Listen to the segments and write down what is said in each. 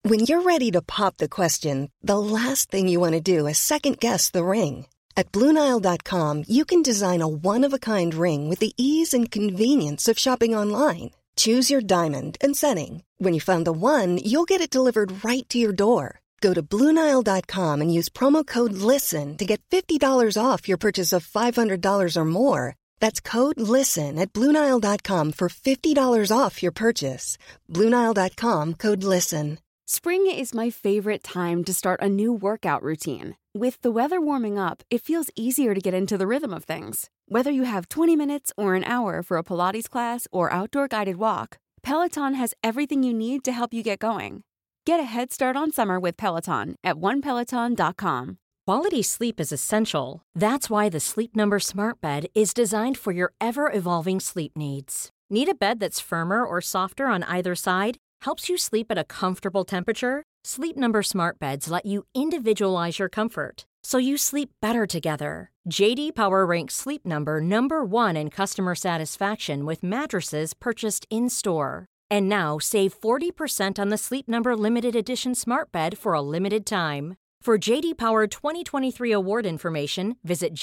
When you're ready to pop the question, the last thing you want to do is second-guess the ring. At BlueNile.com, you can design a one-of-a-kind ring with the ease and convenience of shopping online. Choose your diamond and setting. When you find the one, you'll get it delivered right to your door. Go to BlueNile.com and use promo code LISTEN to get $50 off your purchase of $500 or more. That's code LISTEN at BlueNile.com for $50 off your purchase. BlueNile.com, code LISTEN. Spring is my favorite time to start a new workout routine. With the weather warming up, it feels easier to get into the rhythm of things. Whether you have 20 minutes or an hour for a Pilates class or outdoor guided walk, Peloton has everything you need to help you get going. Get a head start on summer with Peloton at onepeloton.com. Quality sleep is essential. That's why the Sleep Number Smart Bed is designed for your ever-evolving sleep needs. Need a bed that's firmer or softer on either side? Helps you sleep at a comfortable temperature? Sleep Number Smart Beds let you individualize your comfort, so you sleep better together. J.D. Power ranks Sleep Number number 1 in customer satisfaction with mattresses purchased in-store. And now, save 40% on the Sleep Number Limited Edition Smart Bed for a limited time. For J.D. Power 2023 award information, visit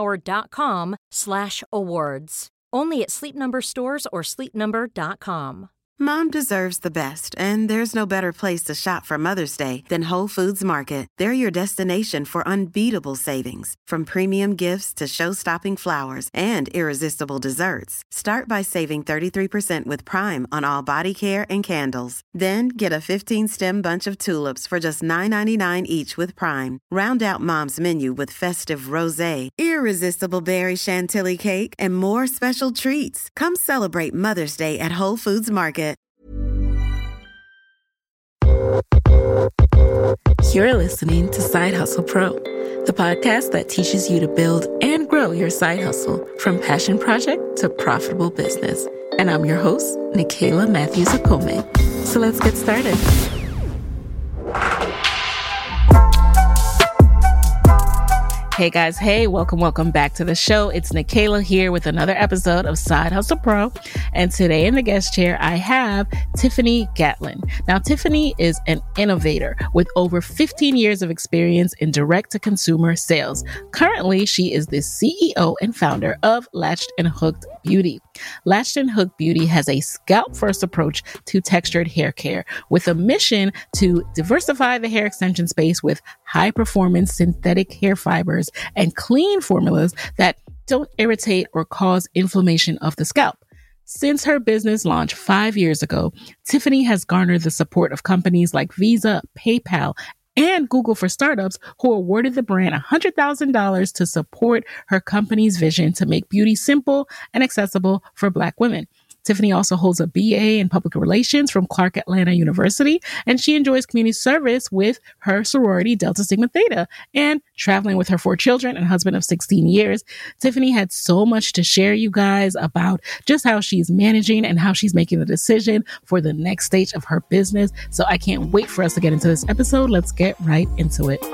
jdpower.com/awards. Only at Sleep Number stores or sleepnumber.com. Mom deserves the best, and there's no better place to shop for Mother's Day than Whole Foods Market. They're your destination for unbeatable savings, from premium gifts to show-stopping flowers and irresistible desserts. Start by saving 33% with Prime on all body care and candles. Then get a 15-stem bunch of tulips for just $9.99 each with Prime. Round out Mom's menu with festive rosé, irresistible berry chantilly cake, and more special treats. Come celebrate Mother's Day at Whole Foods Market. You're listening to Side Hustle Pro, the podcast that teaches you to build and grow your side hustle from passion project to profitable business. And I'm your host, Nicaila Matthews-Okome. So let's get started. Hey guys, hey, welcome back to the show. It's Nicaila here with another episode of Side Hustle Pro. And today in the guest chair, I have Tiffany Gatlin. Now, Tiffany is an innovator with over 15 years of experience in direct-to-consumer sales. Currently, she is the CEO and founder of Latched and Hooked Beauty. Latched and Hooked Beauty has a scalp-first approach to textured hair care with a mission to diversify the hair extension space with high-performance synthetic hair fibers and clean formulas that don't irritate or cause inflammation of the scalp. Since her business launch 5 years ago, Tiffany has garnered the support of companies like Visa, PayPal, and Google for Startups, who awarded the brand $100,000 to support her company's vision to make beauty simple and accessible for Black women. Tiffany also holds a BA in Public Relations from Clark Atlanta University, and she enjoys community service with her sorority, Delta Sigma Theta, and traveling with her 4 children and husband of 16 years. Tiffany had so much to share, you guys, about just how she's managing and how she's making the decision for the next stage of her business. So I can't wait for us to get into this episode. Let's get right into it.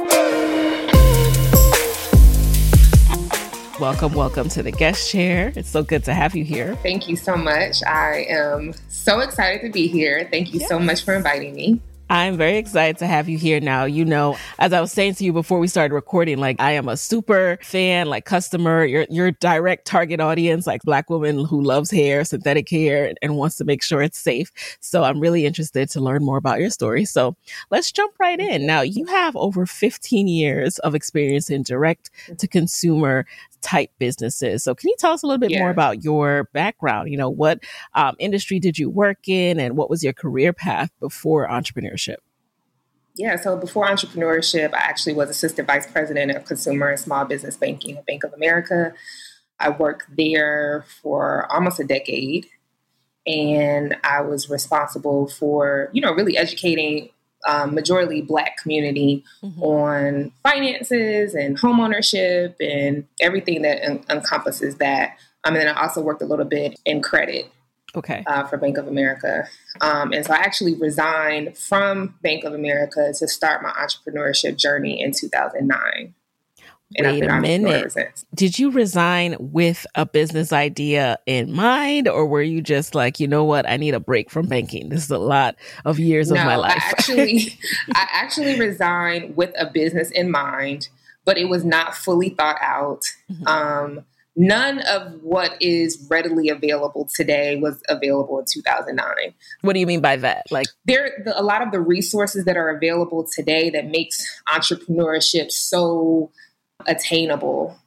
Welcome to the guest chair. It's so good to have you here. Thank you so much. I am so excited to be here. Thank you so much for inviting me. I'm very excited to have you here now. You know, as I was saying to you before we started recording, like I am a super fan, like customer, your direct target audience, like Black woman who loves hair, synthetic hair, and wants to make sure it's safe. So I'm really interested to learn more about your story. So let's jump right in. Now, you have over 15 years of experience in direct to consumer type businesses. So can you tell us a little bit more about your background? You know, what industry did you work in and what was your career path before entrepreneurship? Yeah, so before entrepreneurship, I actually was Assistant Vice President of Consumer and Small Business Banking at Bank of America. I worked there for almost a decade, and I was responsible for, really educating majority Black community on finances and homeownership and everything that encompasses that. And then I also worked a little bit in credit for Bank of America. And so I actually resigned from Bank of America to start my entrepreneurship journey in 2009. And I've Wait been a an entrepreneur ever minute. since. Did you resign with a business idea in mind, or were you just like, you know what, I need a break from banking? This is a lot of years of my life. I actually resigned with a business in mind, but it was not fully thought out. None of what is readily available today was available in 2009. What do you mean by that? Like, a lot of the resources that are available today that makes entrepreneurship so attainable,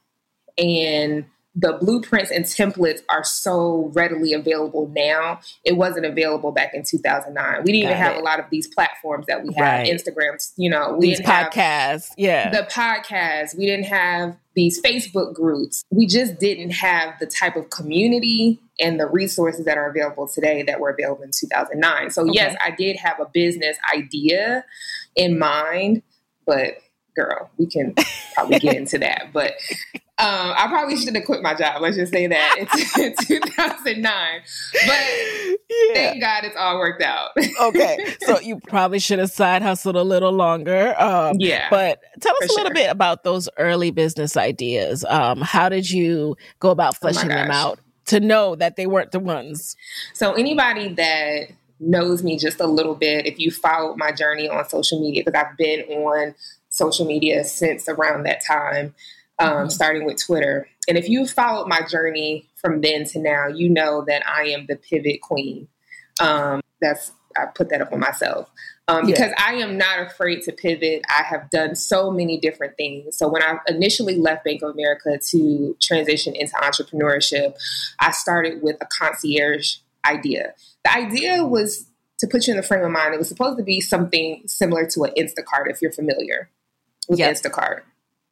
and the blueprints and templates are so readily available now. It wasn't available back in 2009. We didn't even have a lot of these platforms that we have. Instagrams, we these didn't podcasts. have the podcasts. We didn't have these Facebook groups. We just didn't have the type of community and the resources that are available today that were available in 2009. So yes, I did have a business idea in mind, but girl, we can probably get into that. But I probably should have quit my job. Let's just say that in 2009. But thank God it's all worked out. Okay. So you probably should have side hustled a little longer. But tell us a little bit about those early business ideas. How did you go about fleshing them out to know that they weren't the ones? So anybody that knows me just a little bit, if you followed my journey on social media, because I've been on social media since around that time, starting with Twitter. And if you followed my journey from then to now, you know that I am the pivot queen. I put that up on myself because I am not afraid to pivot. I have done so many different things. So when I initially left Bank of America to transition into entrepreneurship, I started with a concierge idea. The idea was to put you in the frame of mind. It was supposed to be something similar to an Instacart, if you're familiar with Instacart.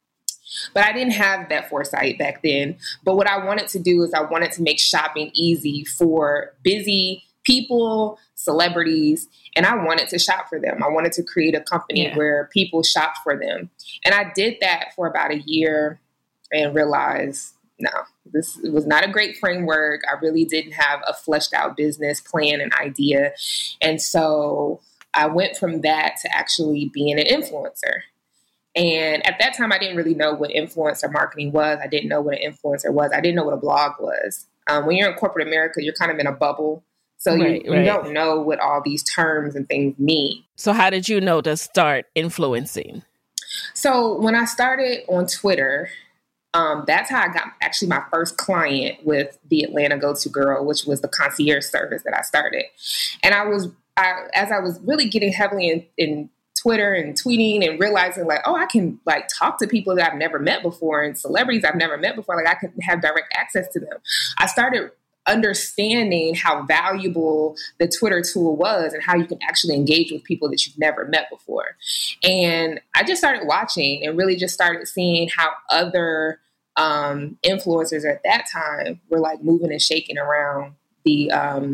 But I didn't have that foresight back then. But what I wanted to do is I wanted to make shopping easy for busy people, celebrities, and I wanted to shop for them. I wanted to create a company where people shopped for them. And I did that for about a year and realized, no, this was not a great framework. I really didn't have a fleshed out business plan and idea. And so I went from that to actually being an influencer. And at that time, I didn't really know what influencer marketing was. I didn't know what an influencer was. I didn't know what a blog was. When you're in corporate America, you're kind of in a bubble. So you don't know what all these terms and things mean. So how did you know to start influencing? So when I started on Twitter, that's how I got actually my first client with the Atlanta Go-To Girl, which was the concierge service that I started. And as I was really getting heavily in Twitter and tweeting and realizing like, oh, I can like talk to people that I've never met before and celebrities I've never met before. Like I can have direct access to them. I started understanding how valuable the Twitter tool was and how you can actually engage with people that you've never met before. And I just started watching and really just started seeing how other influencers at that time were like moving and shaking around the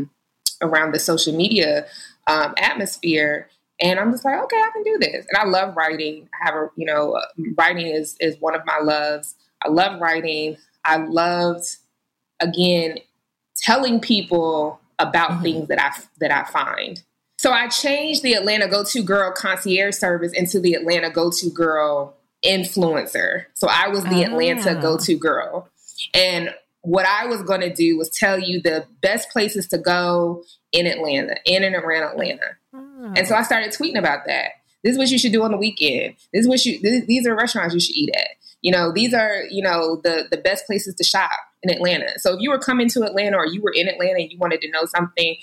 social media atmosphere. And I'm just like, okay, I can do this. And I love writing. I have writing is one of my loves. I love writing. I loved, again, telling people about things that I find. So I changed the Atlanta Go-To Girl concierge service into the Atlanta Go-To Girl influencer. So I was the Atlanta Go-To Girl. And what I was going to do was tell you the best places to go in Atlanta, in and around Atlanta. And so I started tweeting about that. This is what you should do on the weekend. These are restaurants you should eat at. These are, the best places to shop in Atlanta. So if you were coming to Atlanta or you were in Atlanta and you wanted to know something,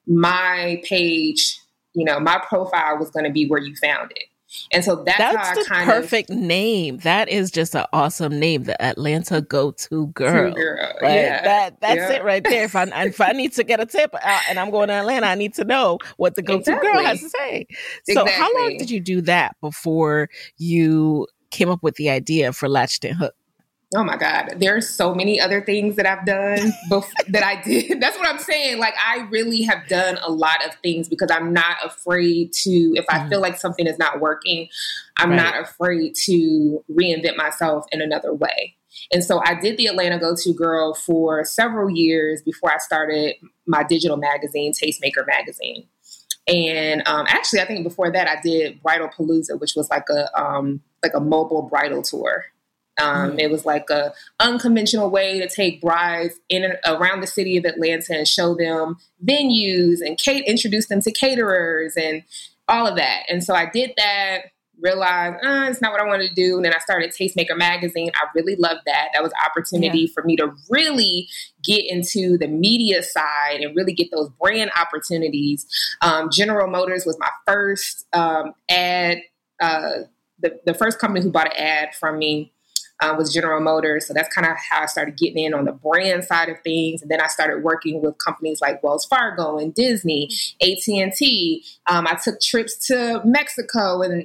my page, my profile was going to be where you found it. And so that's how I kind of... perfect name. That is just an awesome name, the Atlanta Go-To Girl. Right? Yeah. That's it right there. If I need to get a tip and I'm going to Atlanta, I need to know what the Go-To Girl has to say. So how long did you do that before you came up with the idea for Latched and Hooked? Oh my God. There's so many other things that I've done that I did. That's what I'm saying. Like, I really have done a lot of things because I'm not afraid to, if I feel like something is not working, I'm not afraid to reinvent myself in another way. And so I did the Atlanta Go-To Girl for several years before I started my digital magazine, Tastemaker Magazine. And actually, I think before that, I did Bridal Palooza, which was like a mobile bridal tour. It was like a unconventional way to take brides in and around the city of Atlanta and show them venues and introduce them to caterers and all of that. And so I did that, realized it's not what I wanted to do. And then I started Tastemaker Magazine. I really loved that. That was an opportunity for me to really get into the media side and really get those brand opportunities. General Motors was my first ad. The first company who bought an ad from me was General Motors. So that's kind of how I started getting in on the brand side of things. And then I started working with companies like Wells Fargo and Disney, AT&T. I took trips to Mexico and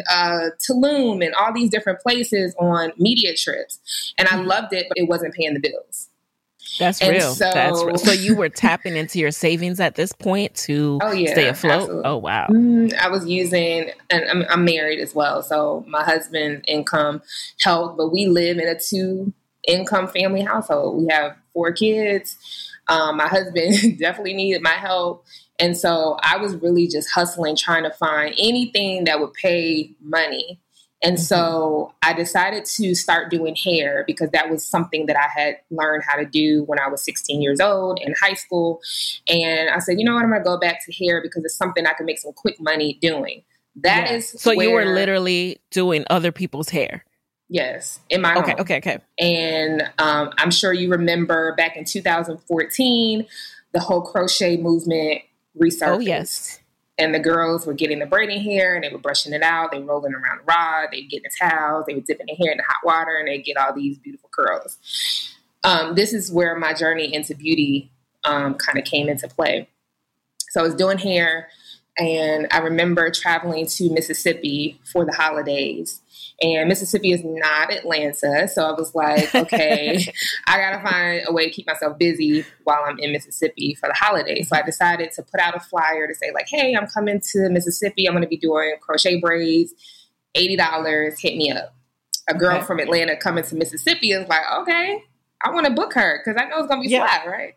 Tulum and all these different places on media trips. And I loved it, but it wasn't paying the bills. That's real. That's real. So you were tapping into your savings at this point to stay afloat? Absolutely. Oh, wow. I was using, and I'm married as well, so my husband's income helped, but we live in a 2-income family household. We have 4 kids. My husband definitely needed my help. And so I was really just hustling, trying to find anything that would pay money. And so I decided to start doing hair because that was something that I had learned how to do when I was 16 years old in high school. And I said, you know what, I'm going to go back to hair because it's something I can make some quick money doing. That is so you were literally doing other people's hair? Yes, in my home. Okay. And I'm sure you remember back in 2014, the whole crochet movement resurfaced. Oh, yes. And the girls were getting the braiding hair and they were brushing it out. They were rolling around the rod. They were getting the towels. They were dipping their hair in the hot water and they get all these beautiful curls. This is where my journey into beauty kind of came into play. So I was doing hair and I remember traveling to Mississippi for the holidays. And Mississippi is not Atlanta. So I was like, okay, I got to find a way to keep myself busy while I'm in Mississippi for the holidays. So I decided to put out a flyer to say like, hey, I'm coming to Mississippi. I'm going to be doing crochet braids, $80, hit me up. A girl from Atlanta coming to Mississippi is like, okay, I want to book her because I know it's going to be fly, right?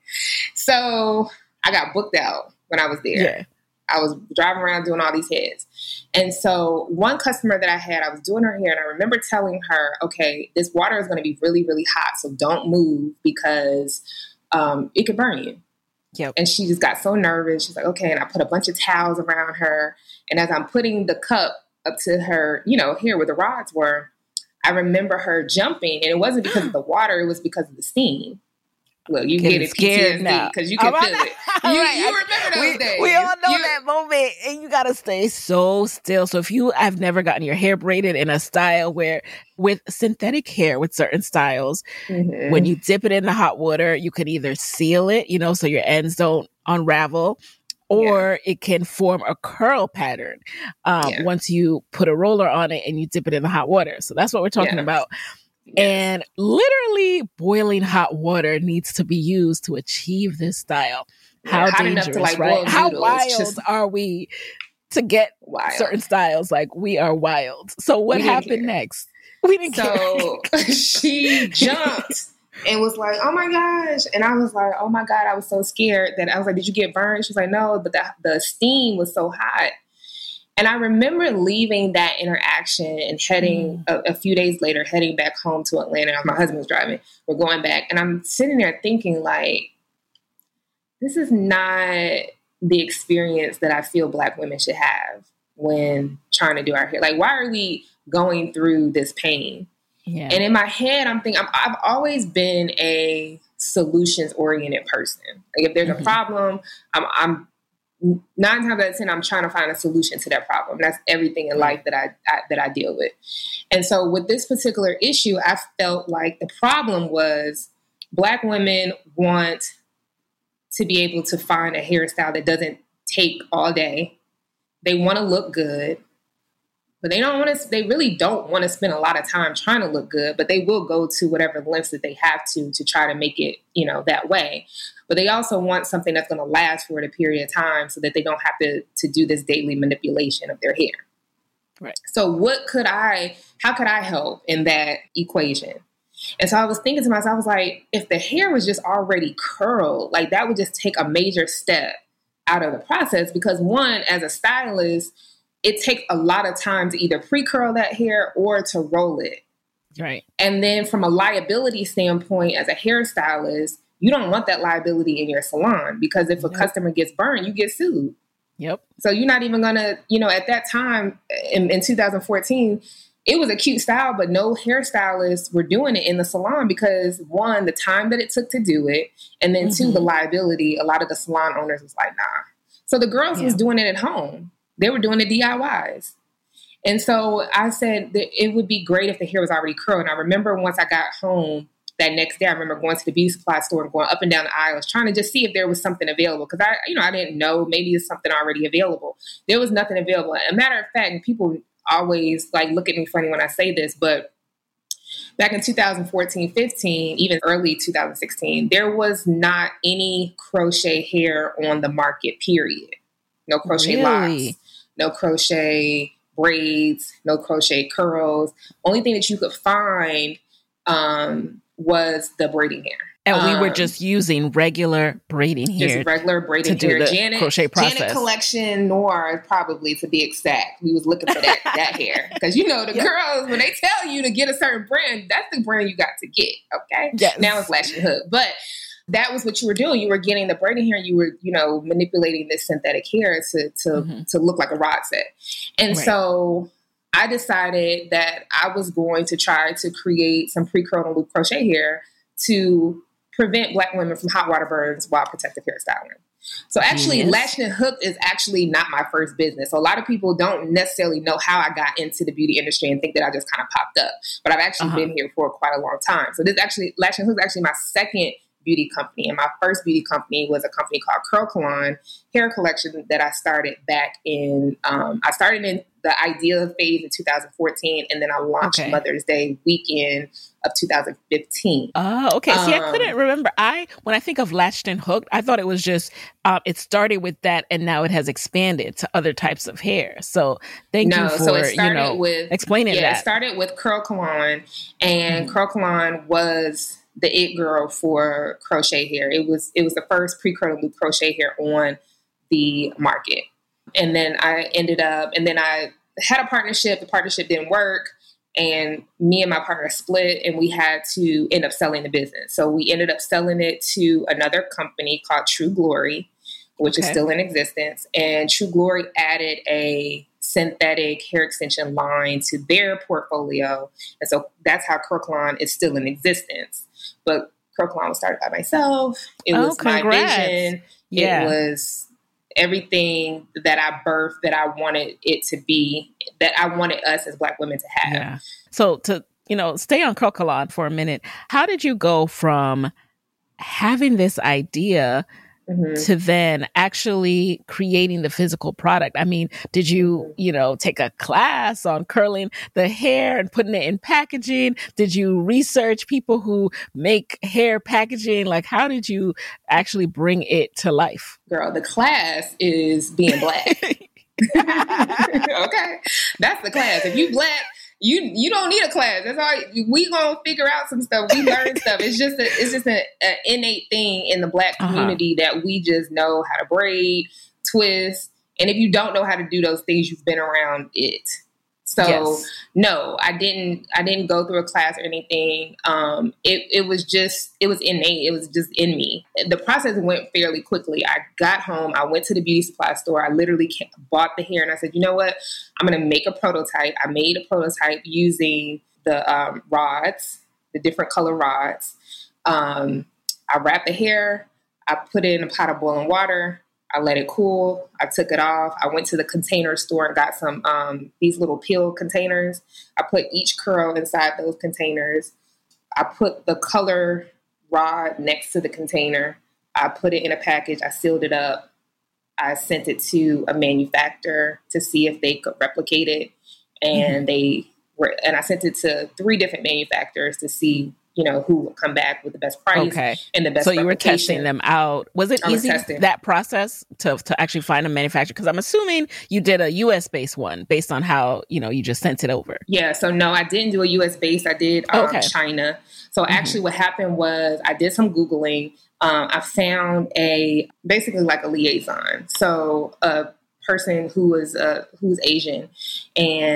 So I got booked out when I was there. Yeah. I was driving around doing all these heads. And so one customer that I had, I was doing her hair and I remember telling her, okay, this water is going to be really, really hot. So don't move because it could burn you. Yep. And she just got so nervous. She's like, okay. And I put a bunch of towels around her. And as I'm putting the cup up to her, here where the rods were, I remember her jumping. And it wasn't because of the water. It was because of the steam. Look, you get it PTSD because you can feel it. You remember those days. We all know that moment, and you gotta stay so still. So if you have never gotten your hair braided in a style where, with synthetic hair, with certain styles, when you dip it in the hot water, you can either seal it, so your ends don't unravel, or it can form a curl pattern once you put a roller on it and you dip it in the hot water. So that's what we're talking about. And literally boiling hot water needs to be used to achieve this style. How dangerous, right? How wild are we to get certain styles? Like, we are wild. So what happened next? We didn't care. So she jumped and was like, oh my gosh. And I was like, oh my God, I was so scared that I was like, did you get burned? She was like, no, but the steam was so hot. And I remember leaving that interaction and heading a few days later, heading back home to Atlanta. My husband was driving. We're going back. And I'm sitting there thinking like, this is not the experience that I feel Black women should have when trying to do our hair. Like, why are we going through this pain? Yeah. And in my head, I'm thinking, I've always been a solutions-oriented person. Like, if there's a problem, I'm 9 times out of 10, I'm trying to find a solution to that problem. That's everything in life that I deal with. And so with this particular issue, I felt like the problem was Black women want to be able to find a hairstyle that doesn't take all day. They want to look good, but they really don't want to spend a lot of time trying to look good, but they will go to whatever lengths that they have to try to make it, that way. But they also want something that's going to last for a period of time so that they don't have to do this daily manipulation of their hair. Right. So how could I help in that equation? And so I was thinking to myself, I was like, if the hair was just already curled, like that would just take a major step out of the process. Because one, as a stylist, it takes a lot of time to either pre-curl that hair or to roll it. Right. And then from a liability standpoint, as a hairstylist, you don't want that liability in your salon, because if a customer gets burned, you get sued. Yep. So you're not even going to, at that time in 2014, it was a cute style, but no hairstylists were doing it in the salon because, one, the time that it took to do it, and then two, the liability. A lot of the salon owners was like, nah. So the girls was doing it at home. They were doing the DIYs. And so I said that it would be great if the hair was already curled. And I remember once I got home that next day, I remember going to the beauty supply store and going up and down the aisles, trying to just see if there was something available. Because I didn't know, maybe there's something already available. There was nothing available. As a matter of fact, and people always look at me funny when I say this, but back in 2014, 15, even early 2016, there was not any crochet hair on the market, period. No crochet locks, no crochet braids, no crochet curls. Only thing that you could find was the braiding hair. And we were just using regular braiding hair. Just regular braiding hair. The crochet process. Janet Collection Noir, probably, to be exact. We was looking for that hair. Because, the girls, when they tell you to get a certain brand, that's the brand you got to get, okay? Yes. Now it's Lash and Hook. But that was what you were doing. You were getting the braiding hair. You were, manipulating this synthetic hair to look like a rod set. And so I decided that I was going to try to create some pre-curled and loop crochet hair to prevent Black women from hot water burns while protective hairstyling. So actually, Lashed and Hooked is actually not my first business. So a lot of people don't necessarily know how I got into the beauty industry and think that I just kind of popped up. But I've actually been here for quite a long time. So Lashed and Hooked is actually my second beauty company. And my first beauty company was a company called Curl Colon Hair Collection that I started back in, I started in the idea phase in 2014, and then I launched Mother's Day weekend of 2015. Oh, okay. See, I couldn't remember. When I think of Lashed and Hooked, I thought it was just, it started with that and now it has expanded to other types of hair. So thank you for, explaining that. It started with Curl Colon, and Curl Colon was the it girl for crochet hair. It was the first pre-curled loop crochet hair on the market. And then I had a partnership. The partnership didn't work, and me and my partner split, and we had to end up selling the business. So we ended up selling it to another company called True Glory, which is still in existence. And True Glory added a synthetic hair extension line to their portfolio. And so that's how Curl Colon is still in existence. But Curl Colon was started by myself. It was my vision. Yeah. It was everything that I birthed, that I wanted it to be, that I wanted us as Black women to have. Yeah. So to, stay on Curl Colon for a minute, how did you go from having this idea to then actually creating the physical product? I mean, did you, take a class on curling the hair and putting it in packaging? Did you research people who make hair packaging? Like, how did you actually bring it to life? Girl, the class is being Black. Okay. That's the class. If you Black, you don't need a class. That's all. We gonna figure out some stuff. We learn stuff. It's just an innate thing in the Black community that we just know how to braid, twist, and if you don't know how to do those things, you've been around it. So no, I didn't go through a class or anything. It was innate. It was just in me. The process went fairly quickly. I got home. I went to the beauty supply store. I literally bought the hair, and I said, you know what? I'm going to make a prototype. I made a prototype using the rods, the different color rods. I wrapped the hair. I put it in a pot of boiling water. I let it cool. I took it off. I went to the container store and got some these little peel containers. I put each curl inside those containers. I put the color rod next to the container. I put it in a package. I sealed it up. I sent it to a manufacturer to see if they could replicate it. And I sent it to 3 different manufacturers to see who would come back with the best price and the best. So you were testing them out. Was it easy, that process to actually find a manufacturer? Because I'm assuming you did a US based one based on how, you just sent it over. Yeah. So no, I didn't do a US based. I did China. So actually what happened was I did some Googling. I found basically like a liaison. So a person who's Asian, and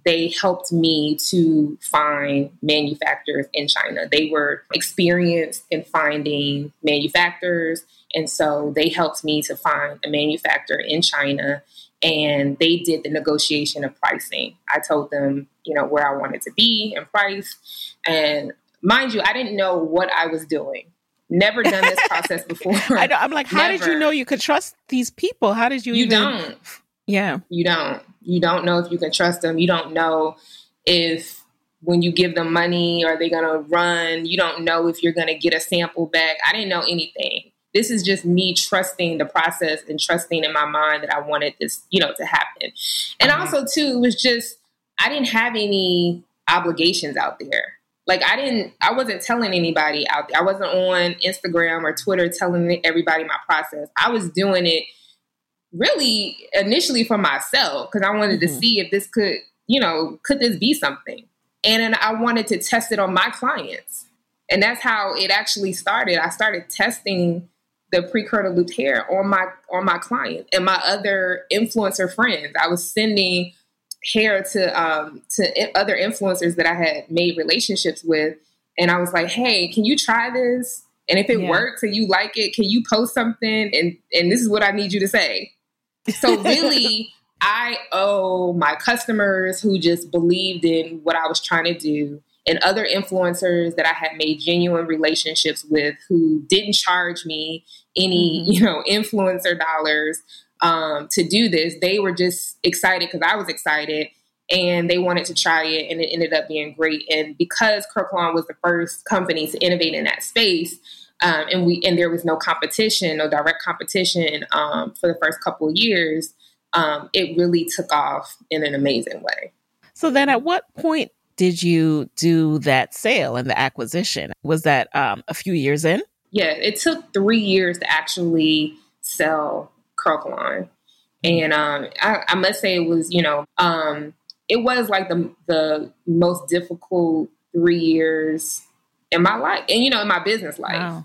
they helped me to find manufacturers in China. They were experienced in finding manufacturers. And so they helped me to find a manufacturer in China, and they did the negotiation of pricing. I told them, where I wanted to be and price. And mind you, I didn't know what I was doing. Never done this process before. I know. I'm like, how did you know you could trust these people? How did you You even... don't. Yeah. You don't. You don't know if you can trust them. You don't know if when you give them money, are they going to run? You don't know if you're going to get a sample back. I didn't know anything. This is just me trusting the process and trusting in my mind that I wanted this, to happen. And also, too, it was just, I didn't have any obligations out there. Like I wasn't telling anybody out there. I wasn't on Instagram or Twitter telling everybody my process. I was doing it really initially for myself because I wanted to see if this could this be something? And then I wanted to test it on my clients. And that's how it actually started. I started testing the pre-curled looped hair on my clients and my other influencer friends. I was sending hair to other influencers that I had made relationships with. And I was like, hey, can you try this? And if it works and you like it, can you post something? And this is what I need you to say. So really, I owe my customers who just believed in what I was trying to do, and other influencers that I had made genuine relationships with who didn't charge me any, influencer dollars to do this. They were just excited because I was excited, and they wanted to try it, and it ended up being great. And because Curlcalon was the first company to innovate in that space, and there was no competition, no direct competition for the first couple of years, it really took off in an amazing way. So then at what point did you do that sale and the acquisition? Was that a few years in? Yeah, it took 3 years to actually sell Curlcalon. And I must say it was, it was like the most difficult 3 years in my life and, in my business life,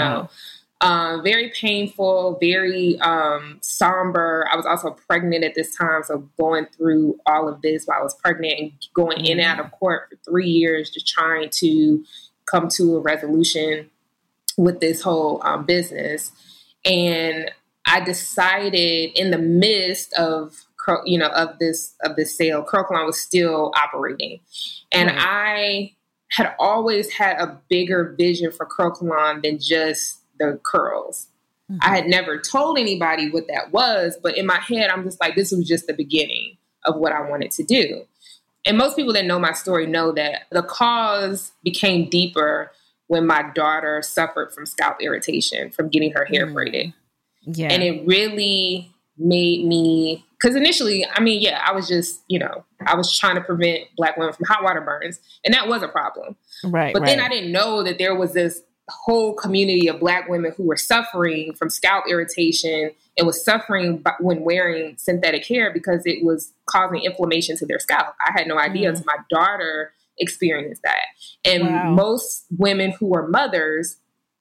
Wow. very painful, very somber. I was also pregnant at this time. So going through all of this while I was pregnant and going in and out of court for 3 years, just trying to come to a resolution with this whole business. And I decided in the midst of this sale, Curlcalon was still operating. And I had always had a bigger vision for Curlcalon than just the curls. I had never told anybody what that was, but in my head, I'm just like, this was just the beginning of what I wanted to do. And most people that know my story know that the cause became deeper when my daughter suffered from scalp irritation from getting her hair braided. Yeah. And it really made me, because initially, I was just, I was trying to prevent Black women from hot water burns. And that was a problem. Right. But then I didn't know that there was this whole community of Black women who were suffering from scalp irritation and was suffering when wearing synthetic hair because it was causing inflammation to their scalp. I had no idea until my daughter experienced that. And most women who are mothers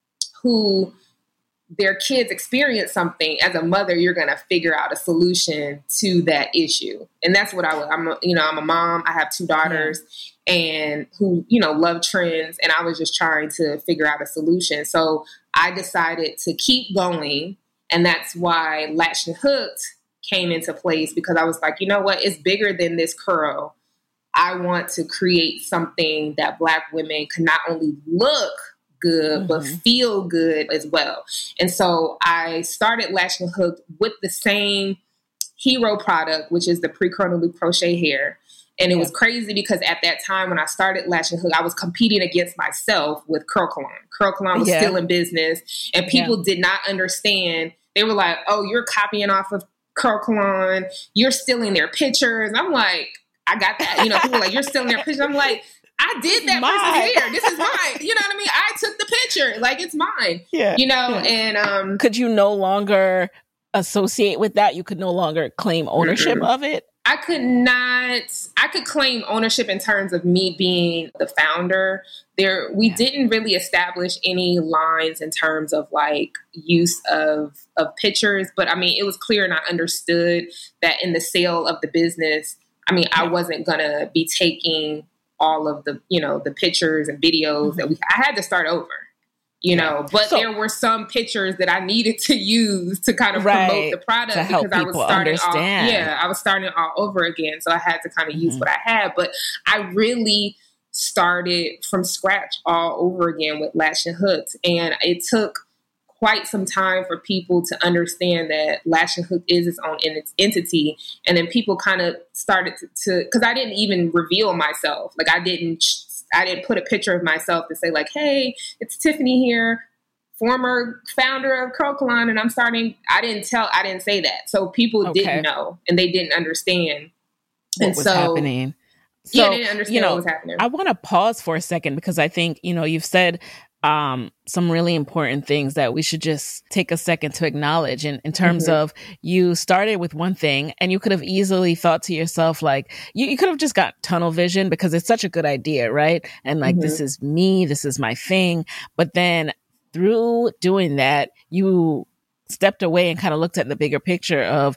who their kids experience something, as a mother, you're going to figure out a solution to that issue. And that's what I'm a mom. I have 2 daughters and who, love trends. And I was just trying to figure out a solution. So I decided to keep going. And that's why Latched and Hooked came into place, because I was like, you know what? It's bigger than this curl. I want to create something that Black women can not only look good, but feel good as well. And so I started Latched and Hooked with the same hero product, which is the pre-curl loop crochet hair. And it was crazy because at that time when I started Latched and Hooked, I was competing against myself with Curlcalon. Curlcalon was still in business, and people did not understand. They were like, oh, you're copying off of Curlcalon. You're stealing their pictures. I'm like, I got that. People were like, you're stealing their pictures. I'm like, I did that person's hair. This is mine. You know what I mean? I took the picture. Like, it's mine. And could you no longer associate with that? You could no longer claim ownership of it? I could not. I could claim ownership in terms of me being the founder. We didn't really establish any lines in terms of like use of pictures, but it was clear, and I understood that in the sale of the business, I wasn't going to be taking all of the, the pictures and videos that I had to start over. But there were some pictures that I needed to use to kind of promote the product to help because I was starting all over again. So I had to kind of use what I had, but I really started from scratch all over again with Latched and Hooked. And it took quite some time for people to understand that Latched and Hooked is its own entity. And then people kind of started to, because I didn't even reveal myself. Like I didn't put a picture of myself to say like, hey, it's Tiffany here, former founder of Curl Salon, and I'm starting. I didn't say that. So people didn't know and they didn't understand what was happening. So, they didn't understand what was happening. I want to pause for a second because I think, you've said some really important things that we should just take a second to acknowledge in terms of you started with one thing and you could have easily thought to yourself, like, you could have just got tunnel vision because it's such a good idea, right? And like, this is me, this is my thing. But then through doing that, you stepped away and kind of looked at the bigger picture of,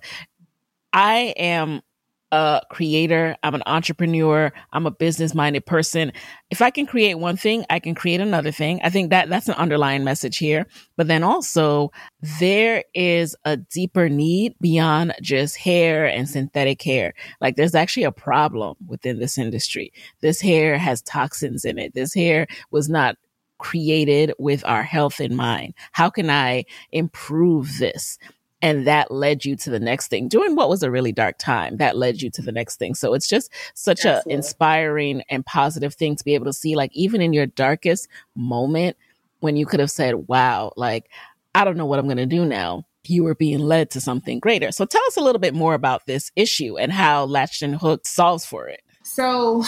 I am a creator, I'm an entrepreneur, I'm a business-minded person. If I can create one thing, I can create another thing. I think that's an underlying message here. But then also, there is a deeper need beyond just hair and synthetic hair. Like there's actually a problem within this industry. This hair has toxins in it. This hair was not created with our health in mind. How can I improve this? And that led you to the next thing. During what was a really dark time, that led you to the next thing. So it's just such an inspiring and positive thing to be able to see, like, even in your darkest moment, when you could have said, wow, like, I don't know what I'm going to do now, you were being led to something greater. So tell us a little bit more about this issue and how Latched and Hooked solves for it. So,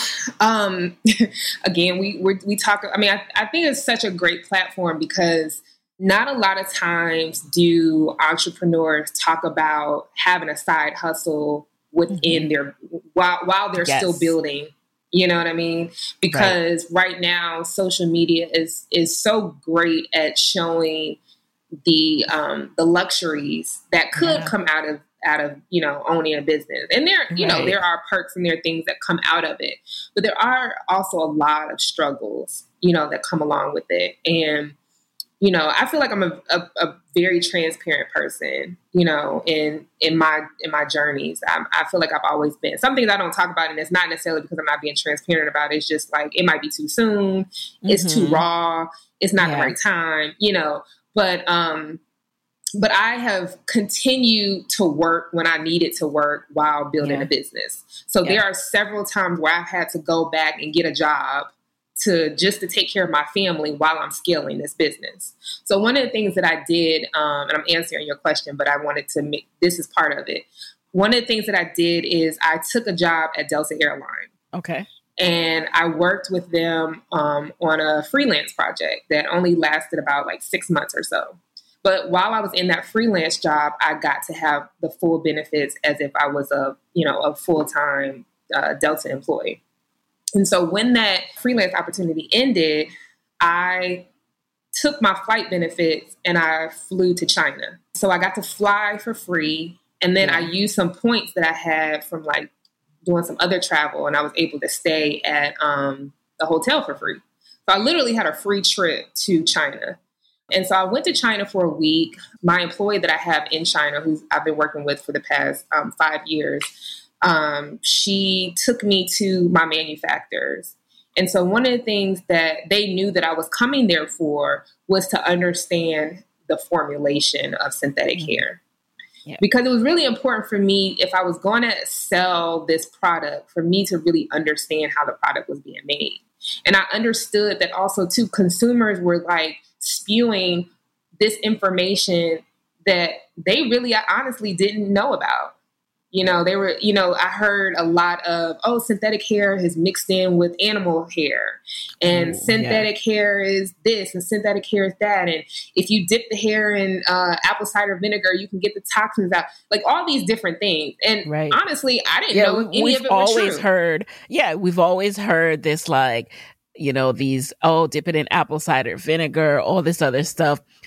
again, we talk, I think it's such a great platform because not a lot of times do entrepreneurs talk about having a side hustle within their, while they're still building, you know what I mean? Because right now social media is so great at showing the luxuries that could come out of owning a business. And there are perks and there are things that come out of it, but there are also a lot of struggles, that come along with it. And I feel like I'm a very transparent person, in my journeys. I feel like I've always been. Some things I don't talk about, and it's not necessarily because I'm not being transparent about it. It's just like, it might be too soon. It's too raw. It's not the right time, but I have continued to work when I needed to work while building a business. So there are several times where I've had to go back and get a job to take care of my family while I'm scaling this business. So one of the things that I did, and I'm answering your question, but I wanted to make, this is part of it. One of the things that I did is I took a job at Delta Airline. Okay. And I worked with them on a freelance project that only lasted about like 6 months or so. But while I was in that freelance job, I got to have the full benefits as if I was a full-time Delta employee. And so when that freelance opportunity ended, I took my flight benefits and I flew to China. So I got to fly for free. And then I used some points that I had from like doing some other travel, and I was able to stay at the hotel for free. So I literally had a free trip to China. And so I went to China for a week. My employee that I have in China, who I've been working with for the past 5 years, she took me to my manufacturers. And so one of the things that they knew that I was coming there for was to understand the formulation of synthetic hair. Yeah. Because it was really important for me, if I was going to sell this product, for me to really understand how the product was being made. And I understood that also, too, consumers were like spewing this information that they really honestly didn't know about. They were, I heard a lot of, synthetic hair is mixed in with animal hair, and synthetic hair is this and synthetic hair is that. And if you dip the hair in apple cider vinegar, you can get the toxins out, like all these different things. And honestly, I didn't know if any of it was true. We've always heard this, like, these, dip it in apple cider vinegar, all this other stuff.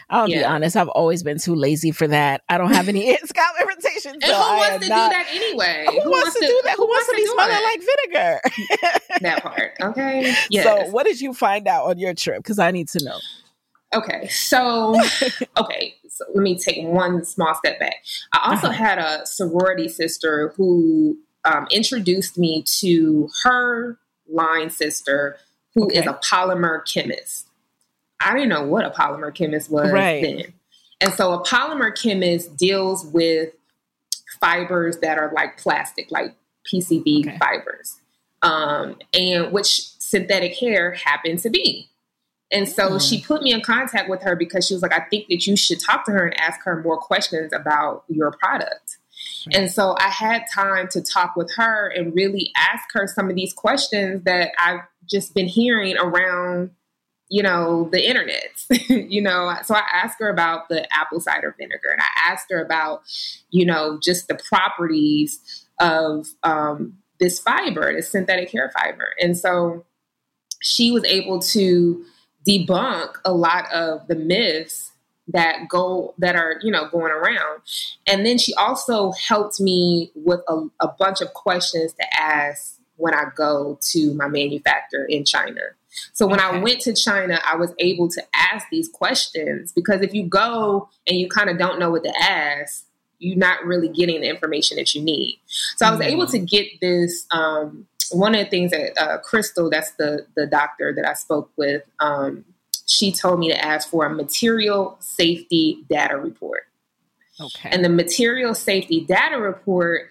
I'll be honest, I've always been too lazy for that. I don't have any scalp irritation. And who wants to do that anyway? Who wants to do that? Who wants to be smelling like vinegar? That part, okay? Yes. So what did you find out on your trip? Because I need to know. Okay, so let me take one small step back. I also had a sorority sister who introduced me to her line sister, who is a polymer chemist. I didn't know what a polymer chemist was then. And so a polymer chemist deals with fibers that are like plastic, like PCB fibers, and which synthetic hair happened to be. And so she put me in contact with her because she was like, I think that you should talk to her and ask her more questions about your product. And so I had time to talk with her and really ask her some of these questions that I've just been hearing around, the internet, So I asked her about the apple cider vinegar, and I asked her about, just the properties of this fiber, this synthetic hair fiber. And so she was able to debunk a lot of the myths that are, going around. And then she also helped me with a bunch of questions to ask when I go to my manufacturer in China. So when I went to China, I was able to ask these questions, because if you go and you kind of don't know what to ask, you're not really getting the information that you need. So I was able to get this. One of the things that Crystal, that's the doctor that I spoke with, she told me to ask for a material safety data report. Okay. And the material safety data report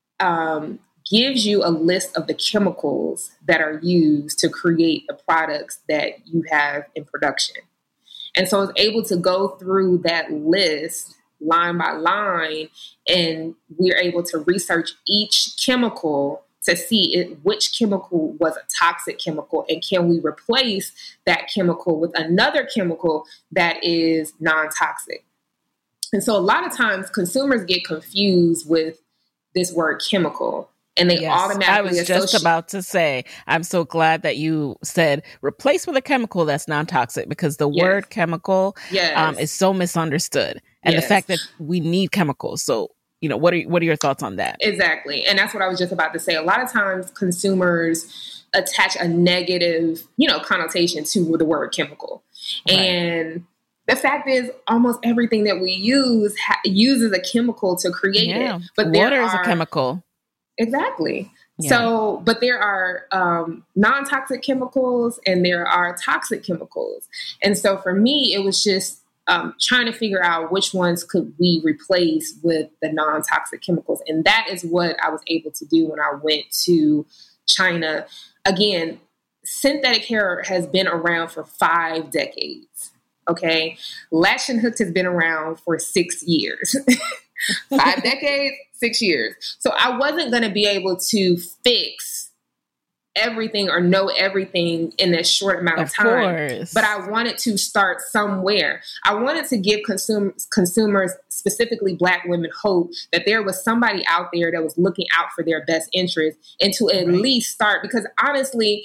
gives you a list of the chemicals that are used to create the products that you have in production. And so I was able to go through that list line by line, and we're able to research each chemical to see which chemical was a toxic chemical, and can we replace that chemical with another chemical that is non-toxic. And so a lot of times consumers get confused with this word chemical, and they automatically associate. I was just about to say, I'm so glad that you said replace with a chemical that's non-toxic, because the word chemical is so misunderstood. And the fact that we need chemicals. So, what are your thoughts on that? Exactly. And that's what I was just about to say. A lot of times consumers attach a negative, connotation to the word chemical. Right. And the fact is, almost everything that we use uses a chemical to create it. But water is a chemical. Exactly. Yeah. So, but there are non-toxic chemicals and there are toxic chemicals. And so for me, it was just trying to figure out which ones could we replace with the non-toxic chemicals. And that is what I was able to do when I went to China. Again, synthetic hair has been around for 5 decades. Okay. Latched and Hooked has been around for 6 years. 5 decades, 6 years. So I wasn't going to be able to fix everything or know everything in a short amount of time. Course. But I wanted to start somewhere. I wanted to give consumers, specifically Black women, hope that there was somebody out there that was looking out for their best interest, and to at least start. Because honestly,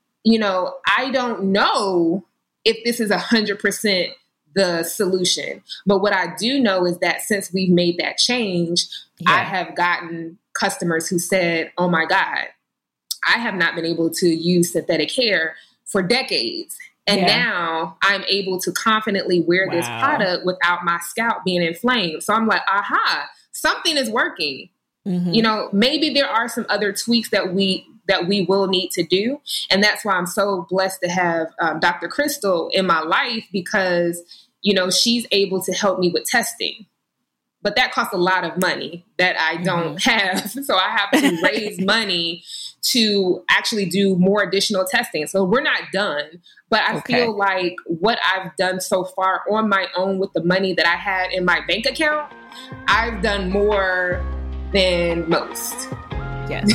I don't know if this is 100% the solution. But what I do know is that since we've made that change, I have gotten customers who said, oh my God, I have not been able to use synthetic hair for decades. And now I'm able to confidently wear this product without my scalp being inflamed. So I'm like, aha, something is working. Mm-hmm. Maybe there are some other tweaks that we will need to do. And that's why I'm so blessed to have Dr. Crystal in my life, because, she's able to help me with testing. But that costs a lot of money that I don't have. So I have to raise money to actually do more additional testing. So we're not done. But I feel like what I've done so far on my own with the money that I had in my bank account, I've done more than most. Yes.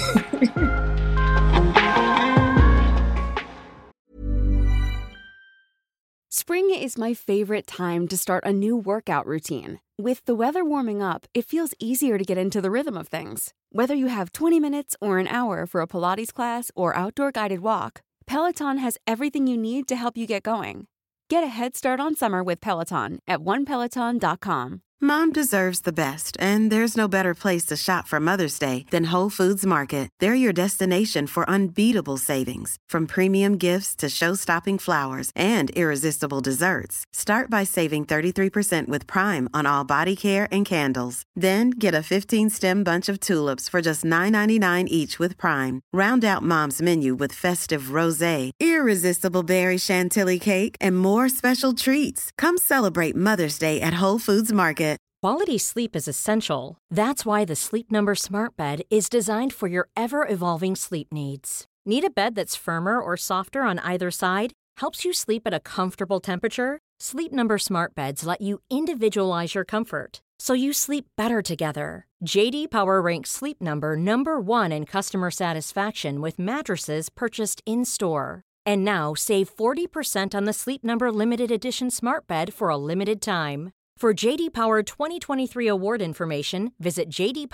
Spring is my favorite time to start a new workout routine. With the weather warming up, it feels easier to get into the rhythm of things. Whether you have 20 minutes or an hour for a Pilates class or outdoor guided walk, Peloton has everything you need to help you get going. Get a head start on summer with Peloton at onepeloton.com. Mom deserves the best, and there's no better place to shop for Mother's Day than Whole Foods Market. They're your destination for unbeatable savings, from premium gifts to show-stopping flowers and irresistible desserts. Start by saving 33% with Prime on all body care and candles. Then get a 15-stem bunch of tulips for just $9.99 each with Prime. Round out Mom's menu with festive rosé, irresistible berry chantilly cake, and more special treats. Come celebrate Mother's Day at Whole Foods Market. Quality sleep is essential. That's why the Sleep Number Smart Bed is designed for your ever-evolving sleep needs. Need a bed that's firmer or softer on either side? Helps you sleep at a comfortable temperature? Sleep Number Smart Beds let you individualize your comfort, so you sleep better together. J.D. Power ranks Sleep Number number 1 in customer satisfaction with mattresses purchased in-store. And now, save 40% on the Sleep Number Limited Edition Smart Bed for a limited time. For J.D. Power 2023 award information, visit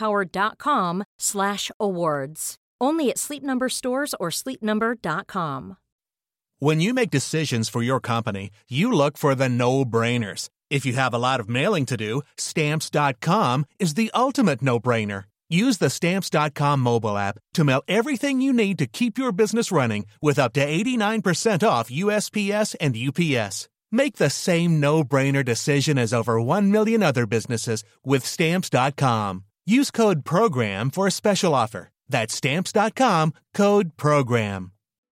jdpower.com/awards. Only at Sleep Number stores or sleepnumber.com. When you make decisions for your company, you look for the no-brainers. If you have a lot of mailing to do, Stamps.com is the ultimate no-brainer. Use the Stamps.com mobile app to mail everything you need to keep your business running with up to 89% off USPS and UPS. Make the same no-brainer decision as over 1 million other businesses with Stamps.com. Use code PROGRAM for a special offer. That's Stamps.com, code PROGRAM.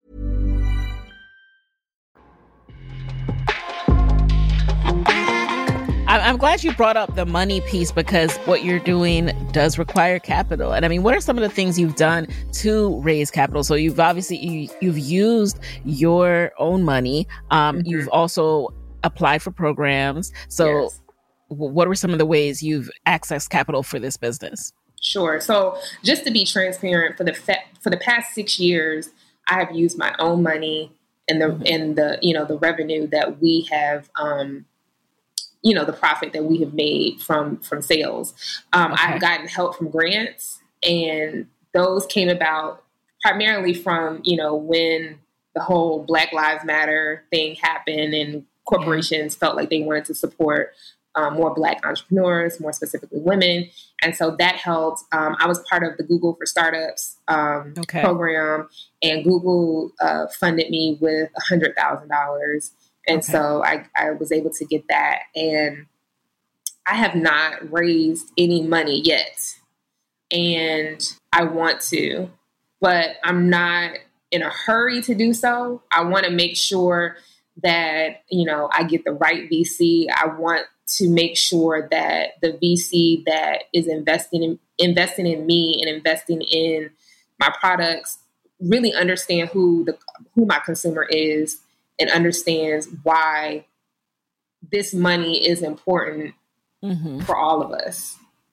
I'm glad you brought up the money piece, because what you're doing does require capital. And I mean, what are some of the things you've done to raise capital? So you've obviously, you've used your own money. You've also applied for programs. So yes. What were some of the ways you've accessed capital for this business? Sure. So just to be transparent, for the past 6 years, I have used my own money and the revenue that we have, the profit that we have made from sales. I've gotten help from grants, and those came about primarily from, when the whole Black Lives Matter thing happened and corporations felt like they wanted to support more Black entrepreneurs, more specifically women. And so that helped. I was part of the Google for Startups program, and Google funded me with $100,000. And so I was able to get that. And I have not raised any money yet. And I want to, but I'm not in a hurry to do so. I want to make sure that, I get the right VC. I want to make sure that the VC that is investing in me and investing in my products really understand who my consumer is, and understands why this money is important for all of us,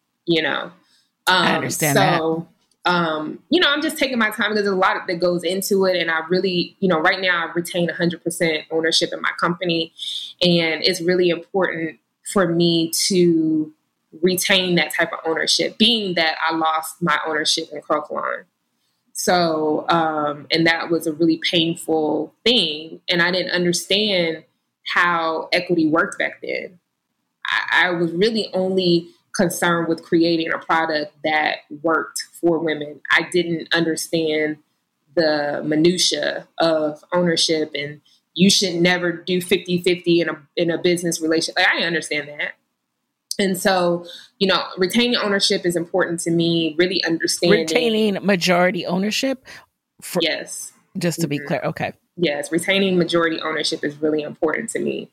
I understand that. I'm just taking my time because there's a lot that goes into it. And I really, right now I retain 100% ownership in my company. And it's really important for me to retain that type of ownership, being that I lost my ownership in Curl Salon. So, and that was a really painful thing. And I didn't understand how equity worked back then. I was really only concerned with creating a product that worked for women. I didn't understand the minutia of ownership, and you should never do 50-50 in a business relationship. Like, I understand that. And so, retaining ownership is important to me, really understanding. Retaining majority ownership? Yes. Just to be clear. Okay. Yes. Retaining majority ownership is really important to me.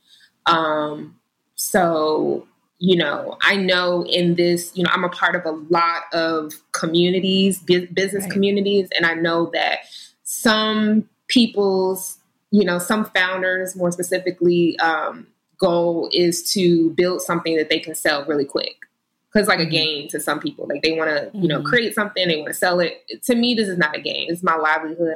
So, I know in this, I'm a part of a lot of communities, business communities. And I know that some people's, some founders more specifically, goal is to build something that they can sell really quick. Because like a game to some people, like they want to, create something, they want to sell it. To me, this is not a game. It's my livelihood.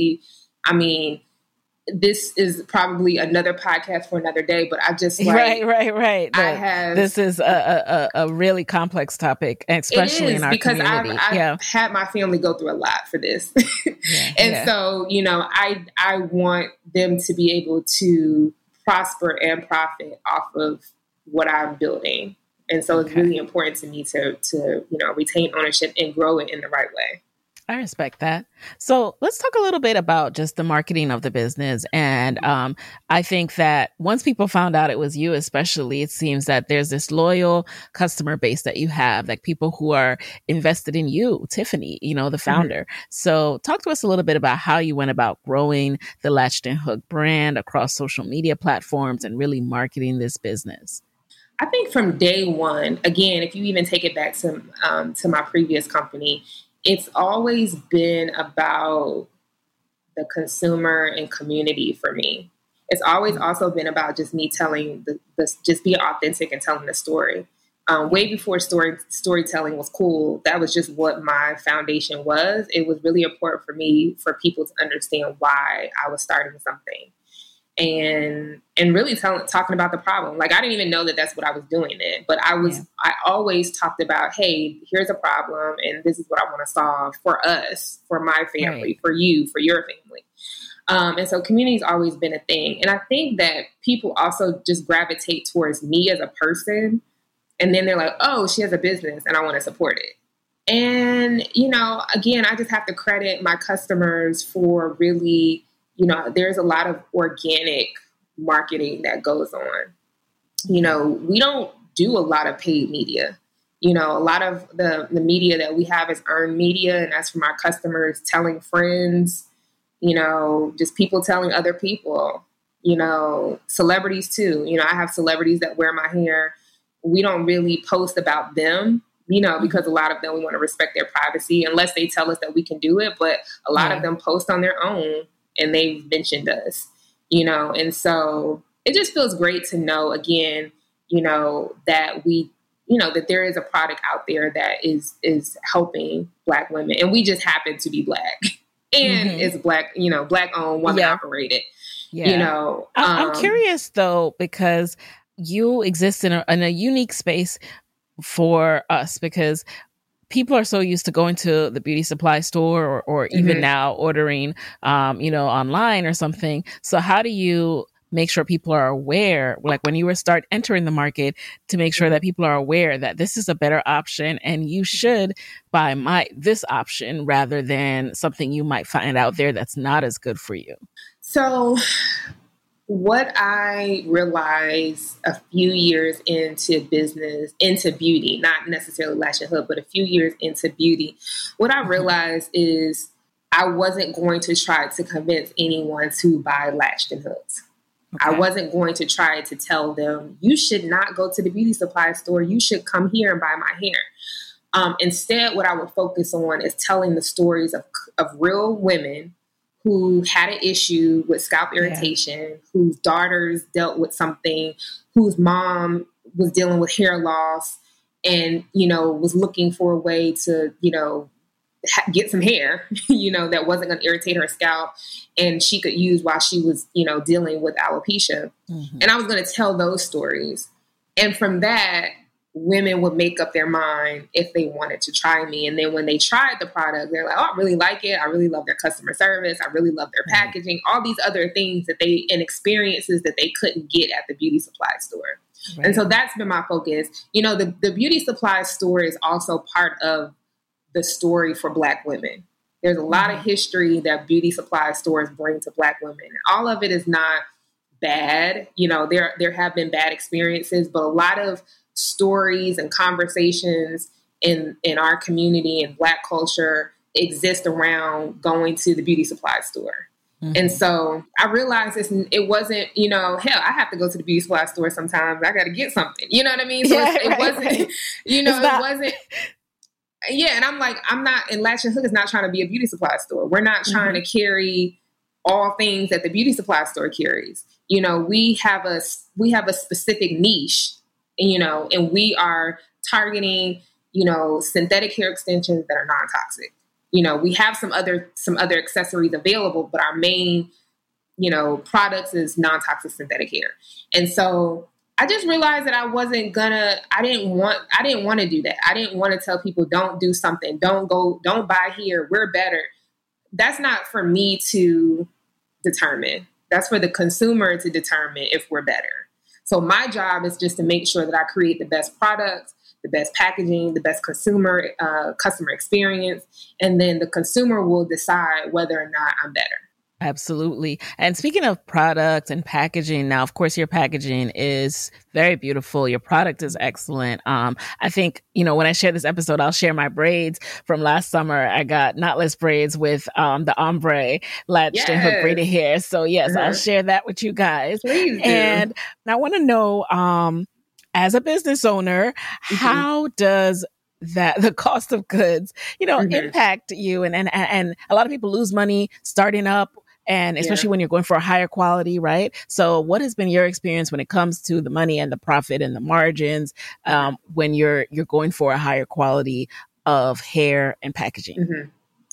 This is probably another podcast for another day, but I just right. This is a really complex topic, especially in our community. I've had my family go through a lot for this, So I want them to be able to prosper and profit off of what I'm building. And so it's really important to me to retain ownership and grow it in the right way. I respect that. So let's talk a little bit about just the marketing of the business. And I think that once people found out it was you, especially, it seems that there's this loyal customer base that you have, like people who are invested in you, Tiffany, the founder. Mm-hmm. So talk to us a little bit about how you went about growing the Latched and Hooked brand across social media platforms and really marketing this business. I think from day one, again, if you even take it back to my previous company, it's always been about the consumer and community for me. It's always also been about just me telling just being authentic and telling the story. Way before storytelling was cool, that was just what my foundation was. It was really important for me for people to understand why I was starting something. And really talking about the problem. Like, I didn't even know that that's what I was doing then, but I always talked about, hey, here's a problem and this is what I want to solve for us, for my family, for you, for your family. And so community's always been a thing. And I think that people also just gravitate towards me as a person. And then they're like, oh, she has a business and I want to support it. And, again, I just have to credit my customers for really, there's a lot of organic marketing that goes on. We don't do a lot of paid media. A lot of the media that we have is earned media, and that's from our customers telling friends, just people telling other people, celebrities too. I have celebrities that wear my hair. We don't really post about them, because a lot of them, we want to respect their privacy unless they tell us that we can do it. But a lot of them post on their own. And they've mentioned us, and so it just feels great to know, again, that we, that there is a product out there that is helping Black women. And we just happen to be Black and it's Black, Black owned, woman operated, I'm curious, though, because you exist in a unique space for us, because people are so used to going to the beauty supply store or even now ordering, online or something. So how do you make sure people are aware, like when you start entering the market, to make sure that people are aware that this is a better option and you should buy this option rather than something you might find out there that's not as good for you? So what I realized a few years into beauty, not necessarily Latched and Hooked, but a few years into beauty, what I realized is I wasn't going to try to convince anyone to buy Latched and Hooked. Okay. I wasn't going to try to tell them, you should not go to the beauty supply store. You should come here and buy my hair. Instead, what I would focus on is telling the stories of real women who had an issue with scalp irritation, whose daughters dealt with something, whose mom was dealing with hair loss and, was looking for a way to, get some hair, that wasn't going to irritate her scalp and she could use while she was, dealing with alopecia. Mm-hmm. And I was going to tell those stories. And from that, women would make up their mind if they wanted to try me. And then when they tried the product, they're like, oh, I really like it. I really love their customer service. I really love their packaging, all these other things and experiences that they couldn't get at the beauty supply store. Right. And so that's been my focus. The beauty supply store is also part of the story for Black women. There's a lot of history that beauty supply stores bring to Black women. All of it is not bad. There have been bad experiences, but a lot of stories and conversations in our community and Black culture exist around going to the beauty supply store. Mm-hmm. And so I realized it wasn't, hell, I have to go to the beauty supply store sometimes. I got to get something, you know what I mean? So it wasn't, it wasn't. Yeah. And I'm like, and Latched and Hooked is not trying to be a beauty supply store. We're not trying to carry all things that the beauty supply store carries. We have a specific niche, and we are targeting, synthetic hair extensions that are non-toxic. We have some other accessories available, but our main, products is non-toxic synthetic hair. And so I just realized that I didn't want to do that. I didn't want to tell people, don't do something, don't buy here, we're better. That's not for me to determine. That's for the consumer to determine if we're better. So my job is just to make sure that I create the best products, the best packaging, the best customer experience, and then the consumer will decide whether or not I'm better. Absolutely. And speaking of products and packaging, now, of course, your packaging is very beautiful. Your product is excellent. I think, when I share this episode, I'll share my braids from last summer. I got knotless braids with the ombre latched and hook braided hair. So yes, I'll share that with you guys. Please do. And I want to know, as a business owner, how does the cost of goods, impact you? And a lot of people lose money starting up, and especially when you're going for a higher quality, right? So what has been your experience when it comes to the money and the profit and the margins when you're going for a higher quality of hair and packaging? Mm-hmm.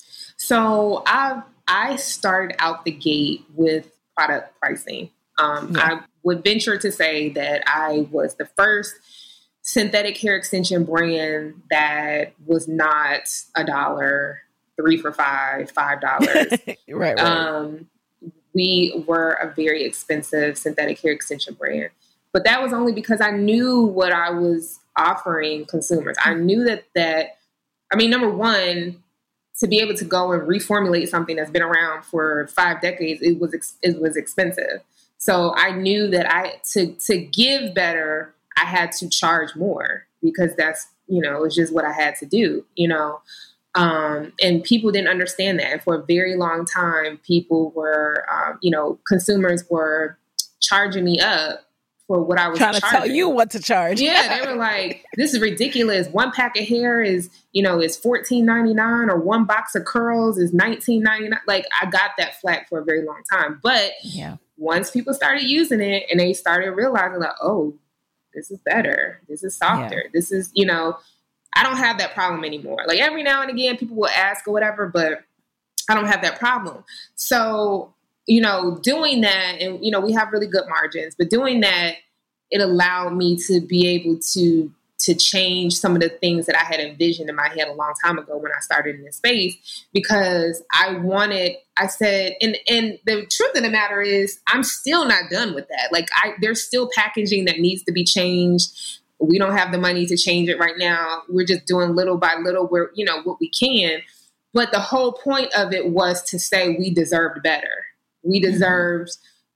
So I started out the gate with product pricing. I would venture to say that I was the first synthetic hair extension brand that was not $1, 3 for $5. Right. We were a very expensive synthetic hair extension brand, but that was only because I knew what I was offering consumers. I knew that number one, to be able to go and reformulate something that's been around for 5 decades, it was expensive. So I knew that to give better, I had to charge more because that's, it's just what I had to do, and people didn't understand that. And for a very long time, people were, consumers were charging me up for what I was trying to tell you what to charge. Yeah, they were like, this is ridiculous. One pack of hair is $14.99, or one box of curls is $19.99. Like, I got that flack for a very long time. But once people started using it and they started realizing like, oh, this is better. This is softer. This is, I don't have that problem anymore. Like, every now and again, people will ask or whatever, but I don't have that problem. So, doing that, and, we have really good margins, but doing that, it allowed me to be able to change some of the things that I had envisioned in my head a long time ago when I started in this space, because I said, and the truth of the matter is, I'm still not done with that. Like, there's still packaging that needs to be changed. We don't have the money to change it right now. We're just doing little by little where, what we can. But the whole point of it was to say we deserved better. We deserved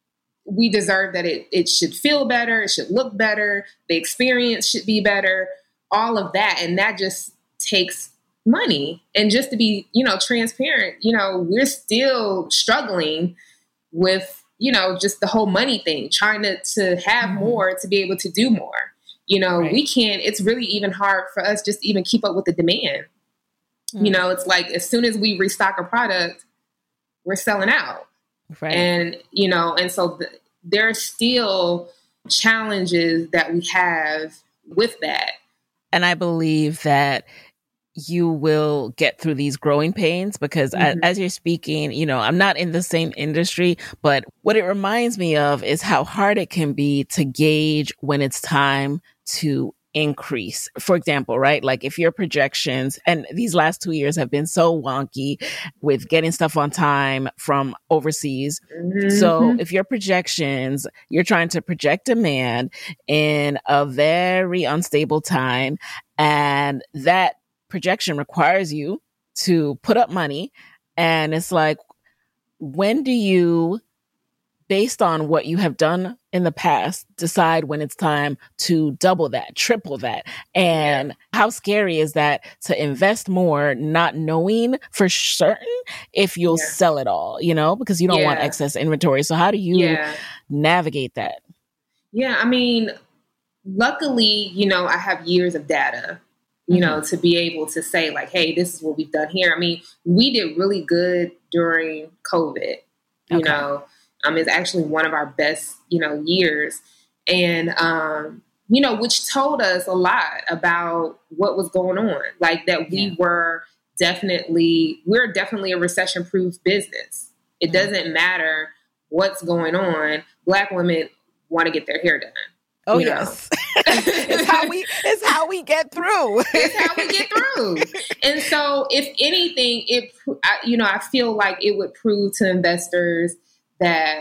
that it should feel better. It should look better. The experience should be better, all of that. And that just takes money. And just to be, transparent, we're still struggling with, just the whole money thing, trying to have more to be able to do more. We can't, it's really even hard for us just to even keep up with the demand. It's like, as soon as we restock a product, we're selling out. Right. And, and so there are still challenges that we have with that. And I believe that you will get through these growing pains because as you're speaking, I'm not in the same industry, but what it reminds me of is how hard it can be to gauge when it's time to increase. For example, right? Like, if your projections, and these last 2 years have been so wonky with getting stuff on time from overseas. So if your projections, you're trying to project demand in a very unstable time, and that projection requires you to put up money. And it's like, when do you, based on what you have done in the past, decide when it's time to double that, triple that? And how scary is that to invest more, not knowing for certain if you'll sell it all, because you don't want excess inventory. So how do you navigate that? Yeah, luckily, I have years of data, to be able to say like, hey, this is what we've done here. We did really good during COVID, it's actually one of our best, years. And, which told us a lot about what was going on. Like, that we're definitely a recession-proof business. It doesn't matter what's going on. Black women want to get their hair done. Oh, yes. It's how we get through. It's how we get through. And so, if anything, I feel like it would prove to investors that,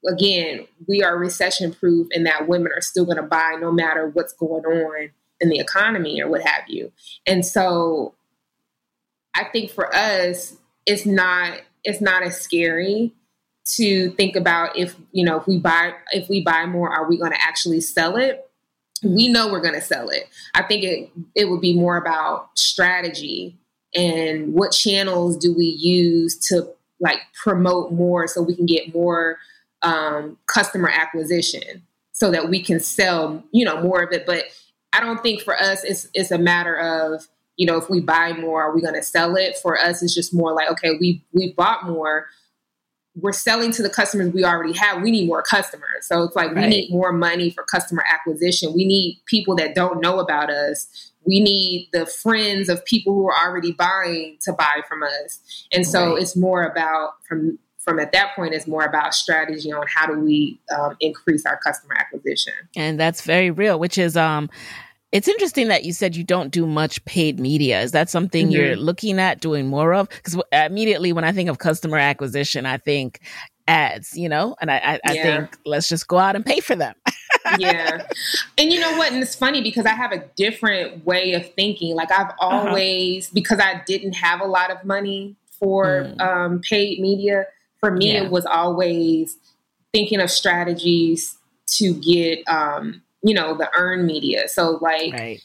again, we are recession proof in that women are still going to buy no matter what's going on in the economy or what have you. And so I think for us, it's not as scary to think about if we buy more, are we going to actually sell it? We know we're going to sell it. I think it would be more about strategy and what channels do we use to like promote more so we can get more customer acquisition so that we can sell, more of it. But I don't think for us, it's a matter of, if we buy more, are we going to sell it? For us, it's just more like, okay, we bought more. We're selling to the customers we already have. We need more customers. So it's like, we need more money for customer acquisition. We need people that don't know about us. We need the friends of people who are already buying to buy from us. And so it's more about, from at that point, it's more about strategy on how do we increase our customer acquisition. And that's very real, which is, it's interesting that you said you don't do much paid media. Is that something you're looking at doing more of? Because immediately when I think of customer acquisition, I think ads, and I think let's just go out and pay for them. Yeah. And you know what? And it's funny because I have a different way of thinking. Like I've always, because I didn't have a lot of money for paid media, for me, it was always thinking of strategies to get, the earned media. So like,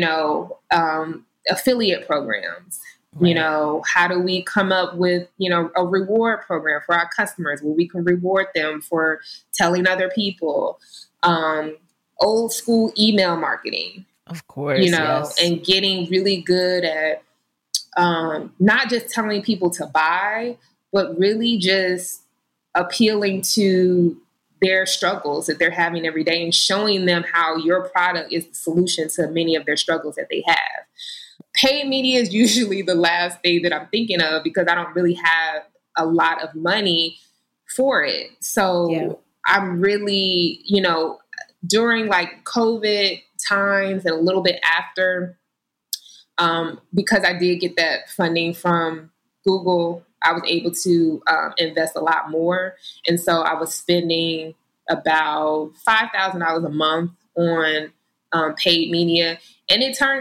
affiliate programs, how do we come up with, a reward program for our customers where we can reward them for telling other people, old school email marketing, of course, and getting really good at, not just telling people to buy, but really just appealing to their struggles that they're having every day and showing them how your product is the solution to many of their struggles that they have. Paid media is usually the last thing that I'm thinking of because I don't really have a lot of money for it. So I'm really, during like COVID times and a little bit after, because I did get that funding from Google, I was able to invest a lot more. And so I was spending about $5,000 a month on paid media. And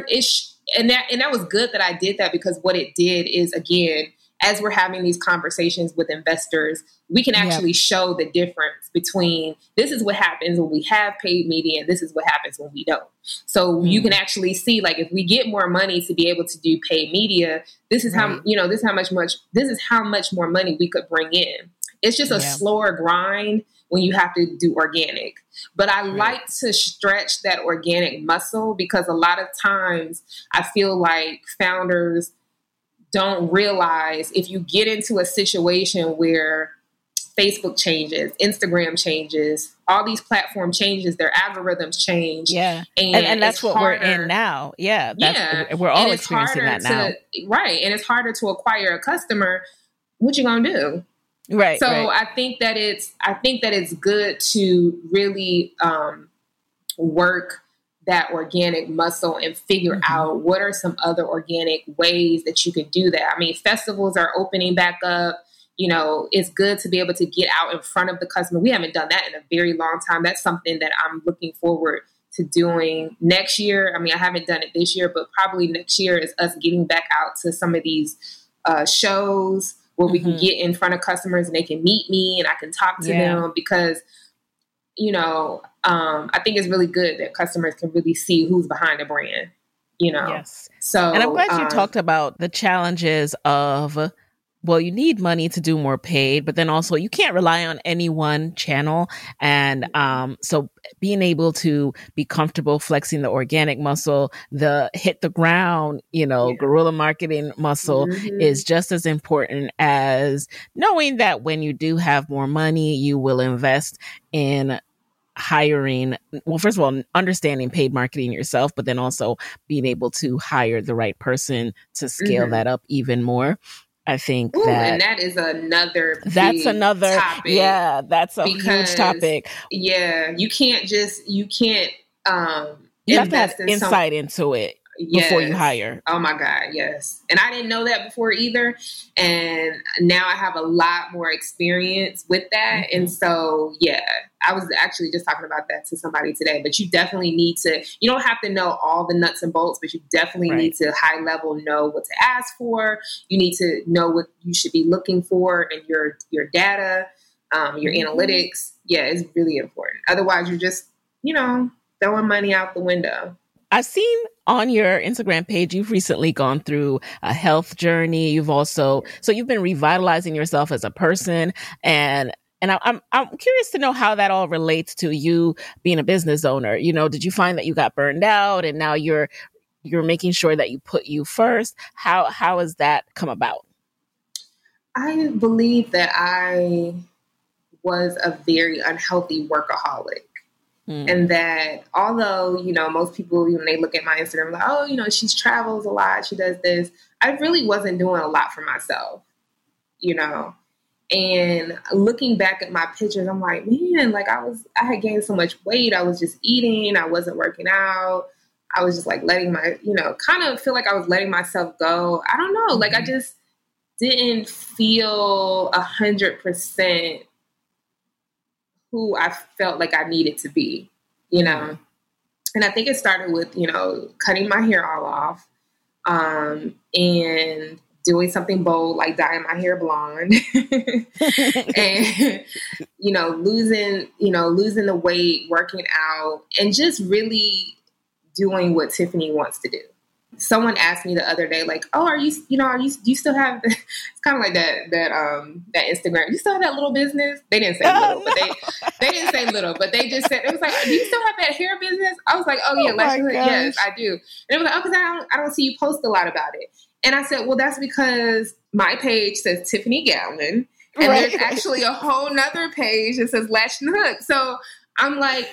that was good that I did that because what it did is, again, as we're having these conversations with investors, we can actually show the difference between this is what happens when we have paid media and this is what happens when we don't. So you can actually see, like, if we get more money to be able to do paid media, this is how, this is how much more money we could bring in. It's just a slower grind when you have to do organic. But I like to stretch that organic muscle because a lot of times I feel like founders don't realize if you get into a situation where Facebook changes, Instagram changes, all these platform changes, their algorithms change. Yeah. And that's what we're in now. Yeah. We're all experiencing that now. Right. And it's harder to acquire a customer. What you gonna do? Right. So I think that it's good to really work that organic muscle and figure out what are some other organic ways that you can do that. I mean, festivals are opening back up. It's good to be able to get out in front of the customer. We haven't done that in a very long time. That's something that I'm looking forward to doing next year. I mean, I haven't done it this year, but probably next year is us getting back out to some of these shows where we can get in front of customers and they can meet me and I can talk to them because, I think it's really good that customers can really see who's behind the brand, Yes. So, and I'm glad you talked about the challenges of, well, you need money to do more paid, but then also you can't rely on any one channel. And so being able to be comfortable flexing the organic muscle, the hit the ground, guerrilla marketing muscle is just as important as knowing that when you do have more money, you will invest in hiring. Well, first of all, understanding paid marketing yourself, but then also being able to hire the right person to scale that up even more. I think and that is another topic. Yeah, that's a huge topic. Yeah, you can't you have to have insight into it. before you hire. Oh my God, yes. And I didn't know that before either. And now I have a lot more experience with that. And so, yeah, I was actually just talking about that to somebody today, but you definitely need to, you don't have to know all the nuts and bolts, but you definitely need to high level know what to ask for. You need to know what you should be looking for in your data, your analytics. Yeah, it's really important. Otherwise, you're just, throwing money out the window. I've seen on your Instagram page, you've recently gone through a health journey. You've also, so you've been revitalizing yourself as a person. And I'm curious to know how that all relates to you being a business owner. Did you find that you got burned out and now you're making sure that you put you first? How has that come about? I believe that I was a very unhealthy workaholic. And that although, most people, when they look at my Instagram, like, oh, she travels a lot, she does this. I really wasn't doing a lot for myself, and looking back at my pictures, I'm like, man, like I had gained so much weight. I was just eating. I wasn't working out. I was just like letting my, kind of feel like I was letting myself go. I don't know. Like I just didn't feel 100% who I felt like I needed to be, And I think it started with, cutting my hair all off, and doing something bold, like dyeing my hair blonde and, losing the weight, working out, and just really doing what Tiffany wants to do. Someone asked me the other day, like, "Oh, do you still have?" It's kind of like that Instagram. You still have that little business? They didn't say little, but they didn't say little, but they just said it was like, "Do you still have that hair business?" I was like, "Oh yeah, yes, I do." And they were like, "Oh, because I don't see you post a lot about it." And I said, "Well, that's because my page says Tiffany Gatlin, and there's actually a whole nother page that says Latched and Hooked." So I'm like,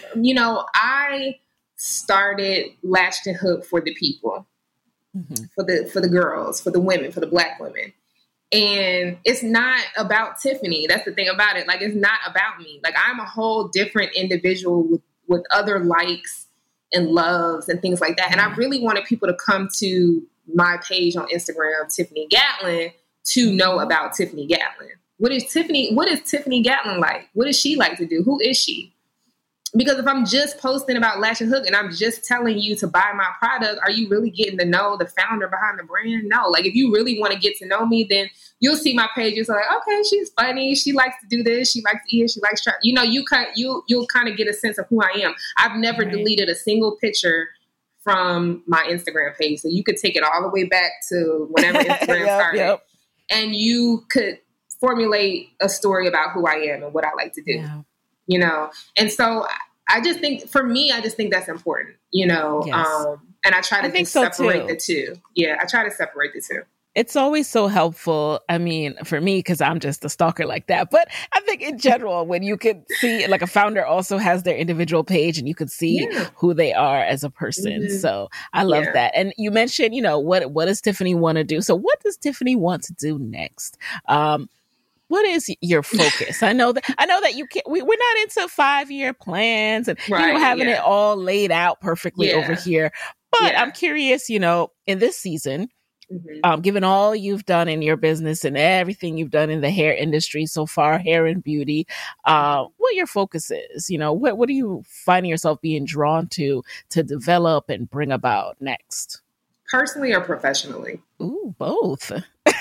I started Latched and Hooked for the people. For the girls, for the women, for the Black women. And it's not about Tiffany. That's the thing about it. Like, it's not about me. Like, I'm a whole different individual with other likes and loves and things like that. And I really wanted people to come to my page on Instagram, Tiffany Gatlin, to know about Tiffany Gatlin. What is Tiffany Gatlin like? What does she like to do? Who is she? Because if I'm just posting about Latched and Hooked and I'm just telling you to buy my product, are you really getting to know the founder behind the brand? No. Like, if you really want to get to know me, then you'll see my pages like, okay, she's funny. She likes to do this. She likes to eat. She likes to, you'll kind of get a sense of who I am. I've never deleted a single picture from my Instagram page. So you could take it all the way back to whenever Instagram started. And you could formulate a story about who I am and what I like to do. Yeah. And so I just think, for me, I just think that's important, and I try to separate the two. Yeah, I try to separate the two. It's always so helpful. I mean, for me, because I'm just a stalker like that. But I think in general, when you could see, like, a founder also has their individual page and you could see who they are as a person. So I love that. And you mentioned, what does Tiffany want to do? So what does Tiffany want to do next? What is your focus? I know that you can't, we're not into 5-year plans and having it all laid out perfectly over here. But I'm curious, in this season, given all you've done in your business and everything you've done in the hair industry so far, hair and beauty, what your focus is, what are you finding yourself being drawn to develop and bring about next? Personally or professionally? Ooh, both.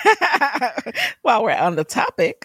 While we're on the topic.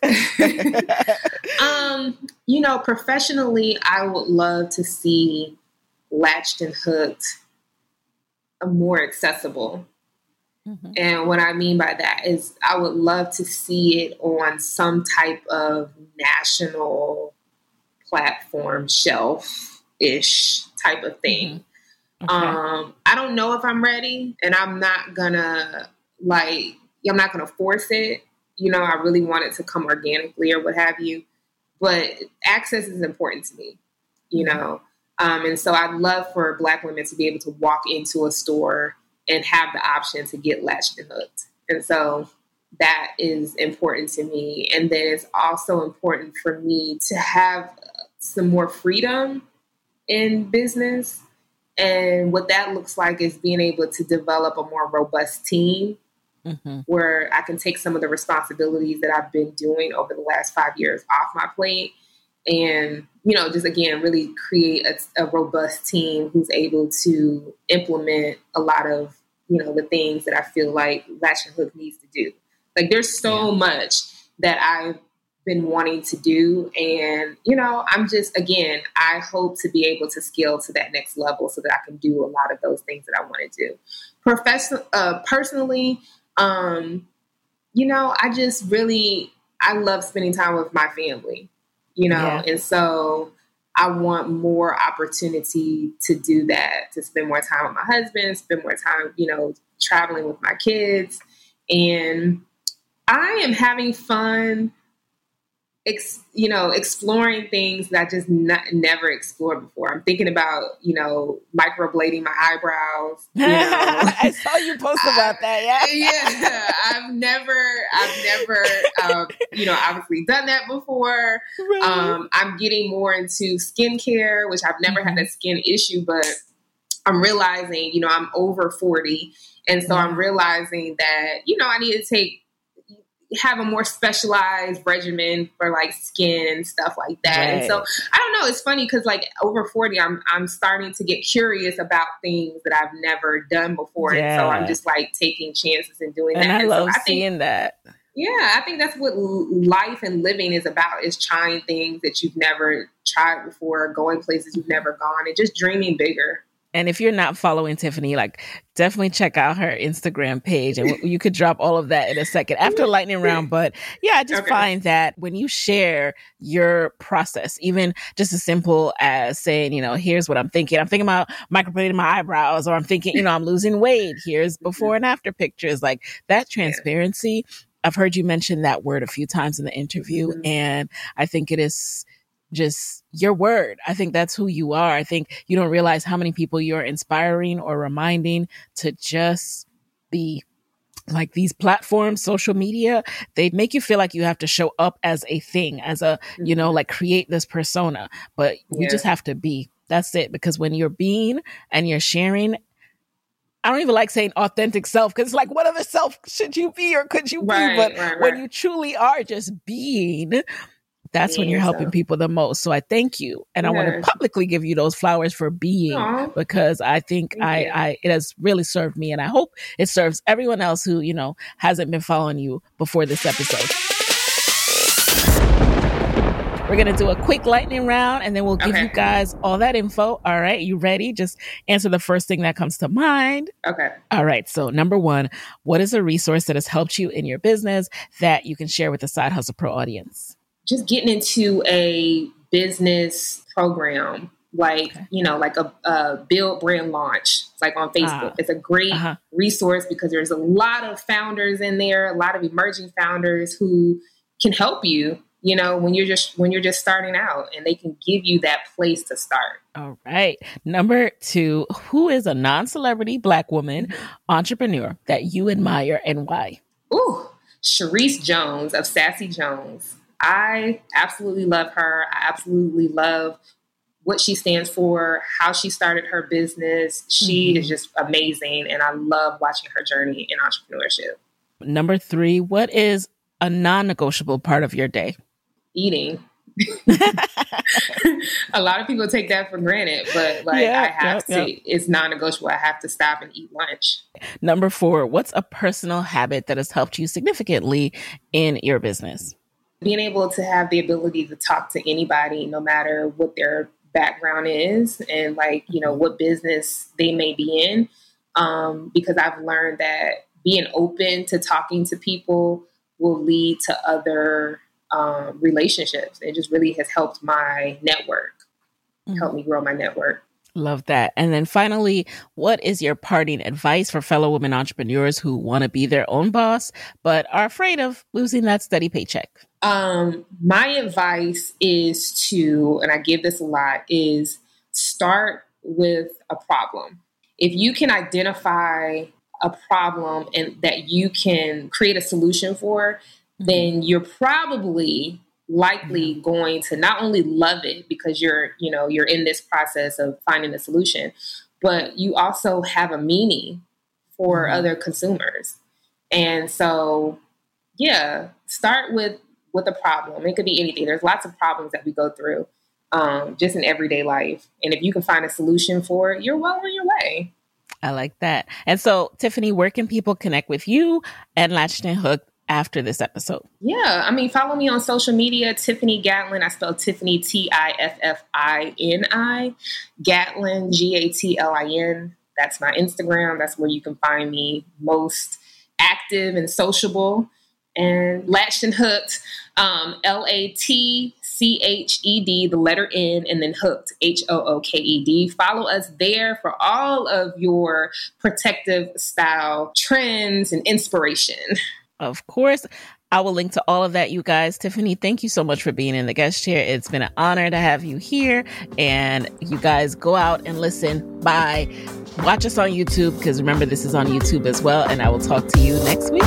Professionally, I would love to see Latched and Hooked more accessible. And what I mean by that is I would love to see it on some type of national platform, shelf-ish type of thing. I don't know if I'm ready, and I'm not gonna force it. I really want it to come organically or what have you, but access is important to me, and so I'd love for Black women to be able to walk into a store and have the option to get Latched and Hooked. And so that is important to me. And then it's also important for me to have some more freedom in business. And what that looks like is being able to develop a more robust team where I can take some of the responsibilities that I've been doing over the last 5 years off my plate and, you know, just again, really create a robust team who's able to implement a lot of, you know, the things that I feel like Latch and Hook needs to do. Like there's so much that I've been wanting to do. And, you know, I'm just, again, I hope to be able to scale to that next level so that I can do a lot of those things that I want to do. Personally, you know, I love spending time with my family, you know, and so I want more opportunity to do that, to spend more time with my husband, spend more time, you know, traveling with my kids. And I am having fun, you know, exploring things that I just never explored before. I'm thinking about, you know, microblading my eyebrows. You know. I saw you post about that. Yeah. I've never, you know, obviously done that before. Right. I'm getting more into skincare, which I've never had a skin issue, but I'm realizing, you know, I'm over 40. And so I'm realizing that, you know, I need to have a more specialized regimen for like skin and stuff like that. Right. And so I don't know, it's funny because like over 40, I'm starting to get curious about things that I've never done before. Yeah. And so I'm just like taking chances and doing that. And I love seeing that. Yeah, I think that's what life and living is about, is trying things that you've never tried before, going places you've never gone, and just dreaming bigger. And if you're not following Tiffany, like definitely check out her Instagram page, and you could drop all of that in a second after lightning round. But yeah, I just find that when you share your process, even just as simple as saying, you know, here's what I'm thinking about microblading my eyebrows, or I'm thinking, you know, I'm losing weight. Here's before and after pictures, like that transparency. I've heard you mention that word a few times in the interview, and I think it is just your word. I think that's who you are. I think you don't realize how many people you're inspiring or reminding to just be like these platforms, social media. They make you feel like you have to show up as a thing, as a, you know, like create this persona, but you just have to be. That's it. Because when you're being and you're sharing, I don't even like saying authentic self, because it's like, what other self should you be or could you be? But when you truly are just being, that's when you're helping people the most. So I thank you. And I want to publicly give you those flowers for being, because I think it has really served me. And I hope it serves everyone else who, you know, hasn't been following you before this episode. We're going to do a quick lightning round, and then we'll give you guys all that info. All right. You ready? Just answer the first thing that comes to mind. Okay. All right. So number one, what is a resource that has helped you in your business that you can share with the Side Hustle Pro audience? Just getting into a business program, like, you know, like a Build Brand Launch, like on Facebook. It's a great resource because there's a lot of founders in there, a lot of emerging founders who can help you, you know, when you're just starting out, and they can give you that place to start. All right. Number two, who is a non-celebrity Black woman entrepreneur that you admire and why? Ooh, Sharice Jones of Sassy Jones. I absolutely love her. I absolutely love what she stands for, how she started her business. She is just amazing, and I love watching her journey in entrepreneurship. Number three, what is a non-negotiable part of your day? Eating. A lot of people take that for granted, but like I have to. It's non-negotiable. I have to stop and eat lunch. Number four, what's a personal habit that has helped you significantly in your business? Being able to have the ability to talk to anybody, no matter what their background is, and like, you know, what business they may be in. Because I've learned that being open to talking to people will lead to other relationships. It just really has helped my network, helped me grow my network. Love that. And then finally, what is your parting advice for fellow women entrepreneurs who want to be their own boss, but are afraid of losing that steady paycheck? My advice is to, and I give this a lot, is start with a problem. If you can identify a problem and that you can create a solution for, then you're probably likely going to not only love it because you're in this process of finding a solution, but you also have a meaning for other consumers. And so, yeah, start with a problem. It could be anything. There's lots of problems that we go through just in everyday life. And if you can find a solution for it, you're well on your way. I like that. And so, Tiffany, where can people connect with you and Latched and Hooked after this episode? Yeah, I mean, follow me on social media, Tiffany Gatlin. I spell Tiffany Tiffini. Gatlin, Gatlin. That's my Instagram. That's where you can find me most active and sociable. And Latched and Hooked, LATCHED, the letter N, and then Hooked, HOOKED. Follow us there for all of your protective style trends and inspiration. Of course. I will link to all of that, you guys. Tiffany, thank you so much for being in the guest chair. It's been an honor to have you here. And you guys go out and listen. Bye. Watch us on YouTube, because remember, this is on YouTube as well. And I will talk to you next week.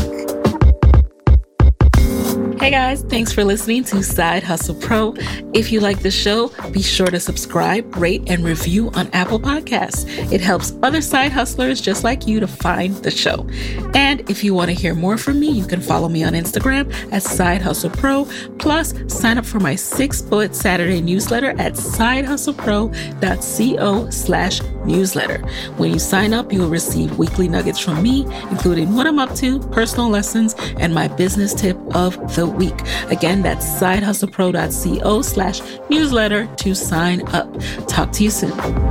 Hey guys, thanks for listening to Side Hustle Pro. If you like the show, be sure to subscribe, rate, and review on Apple Podcasts. It helps other side hustlers just like you to find the show. And if you want to hear more from me, you can follow me on Instagram at Side Hustle Pro. Plus, sign up for my 6-bullet Saturday newsletter at sidehustlepro.co/newsletter. When you sign up, you will receive weekly nuggets from me, including what I'm up to, personal lessons, and my business tip of the week. Again, that's sidehustlepro.co/newsletter to sign up. Talk to you soon.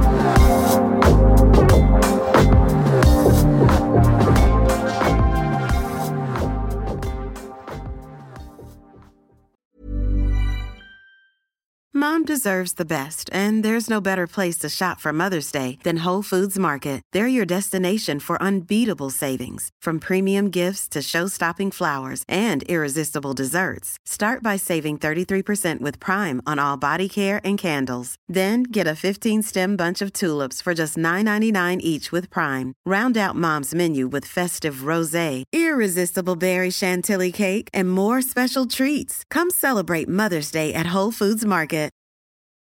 Mom deserves the best, and there's no better place to shop for Mother's Day than Whole Foods Market. They're your destination for unbeatable savings, from premium gifts to show-stopping flowers and irresistible desserts. Start by saving 33% with Prime on all body care and candles. Then get a 15-stem bunch of tulips for just $9.99 each with Prime. Round out Mom's menu with festive rosé, irresistible berry chantilly cake, and more special treats. Come celebrate Mother's Day at Whole Foods Market.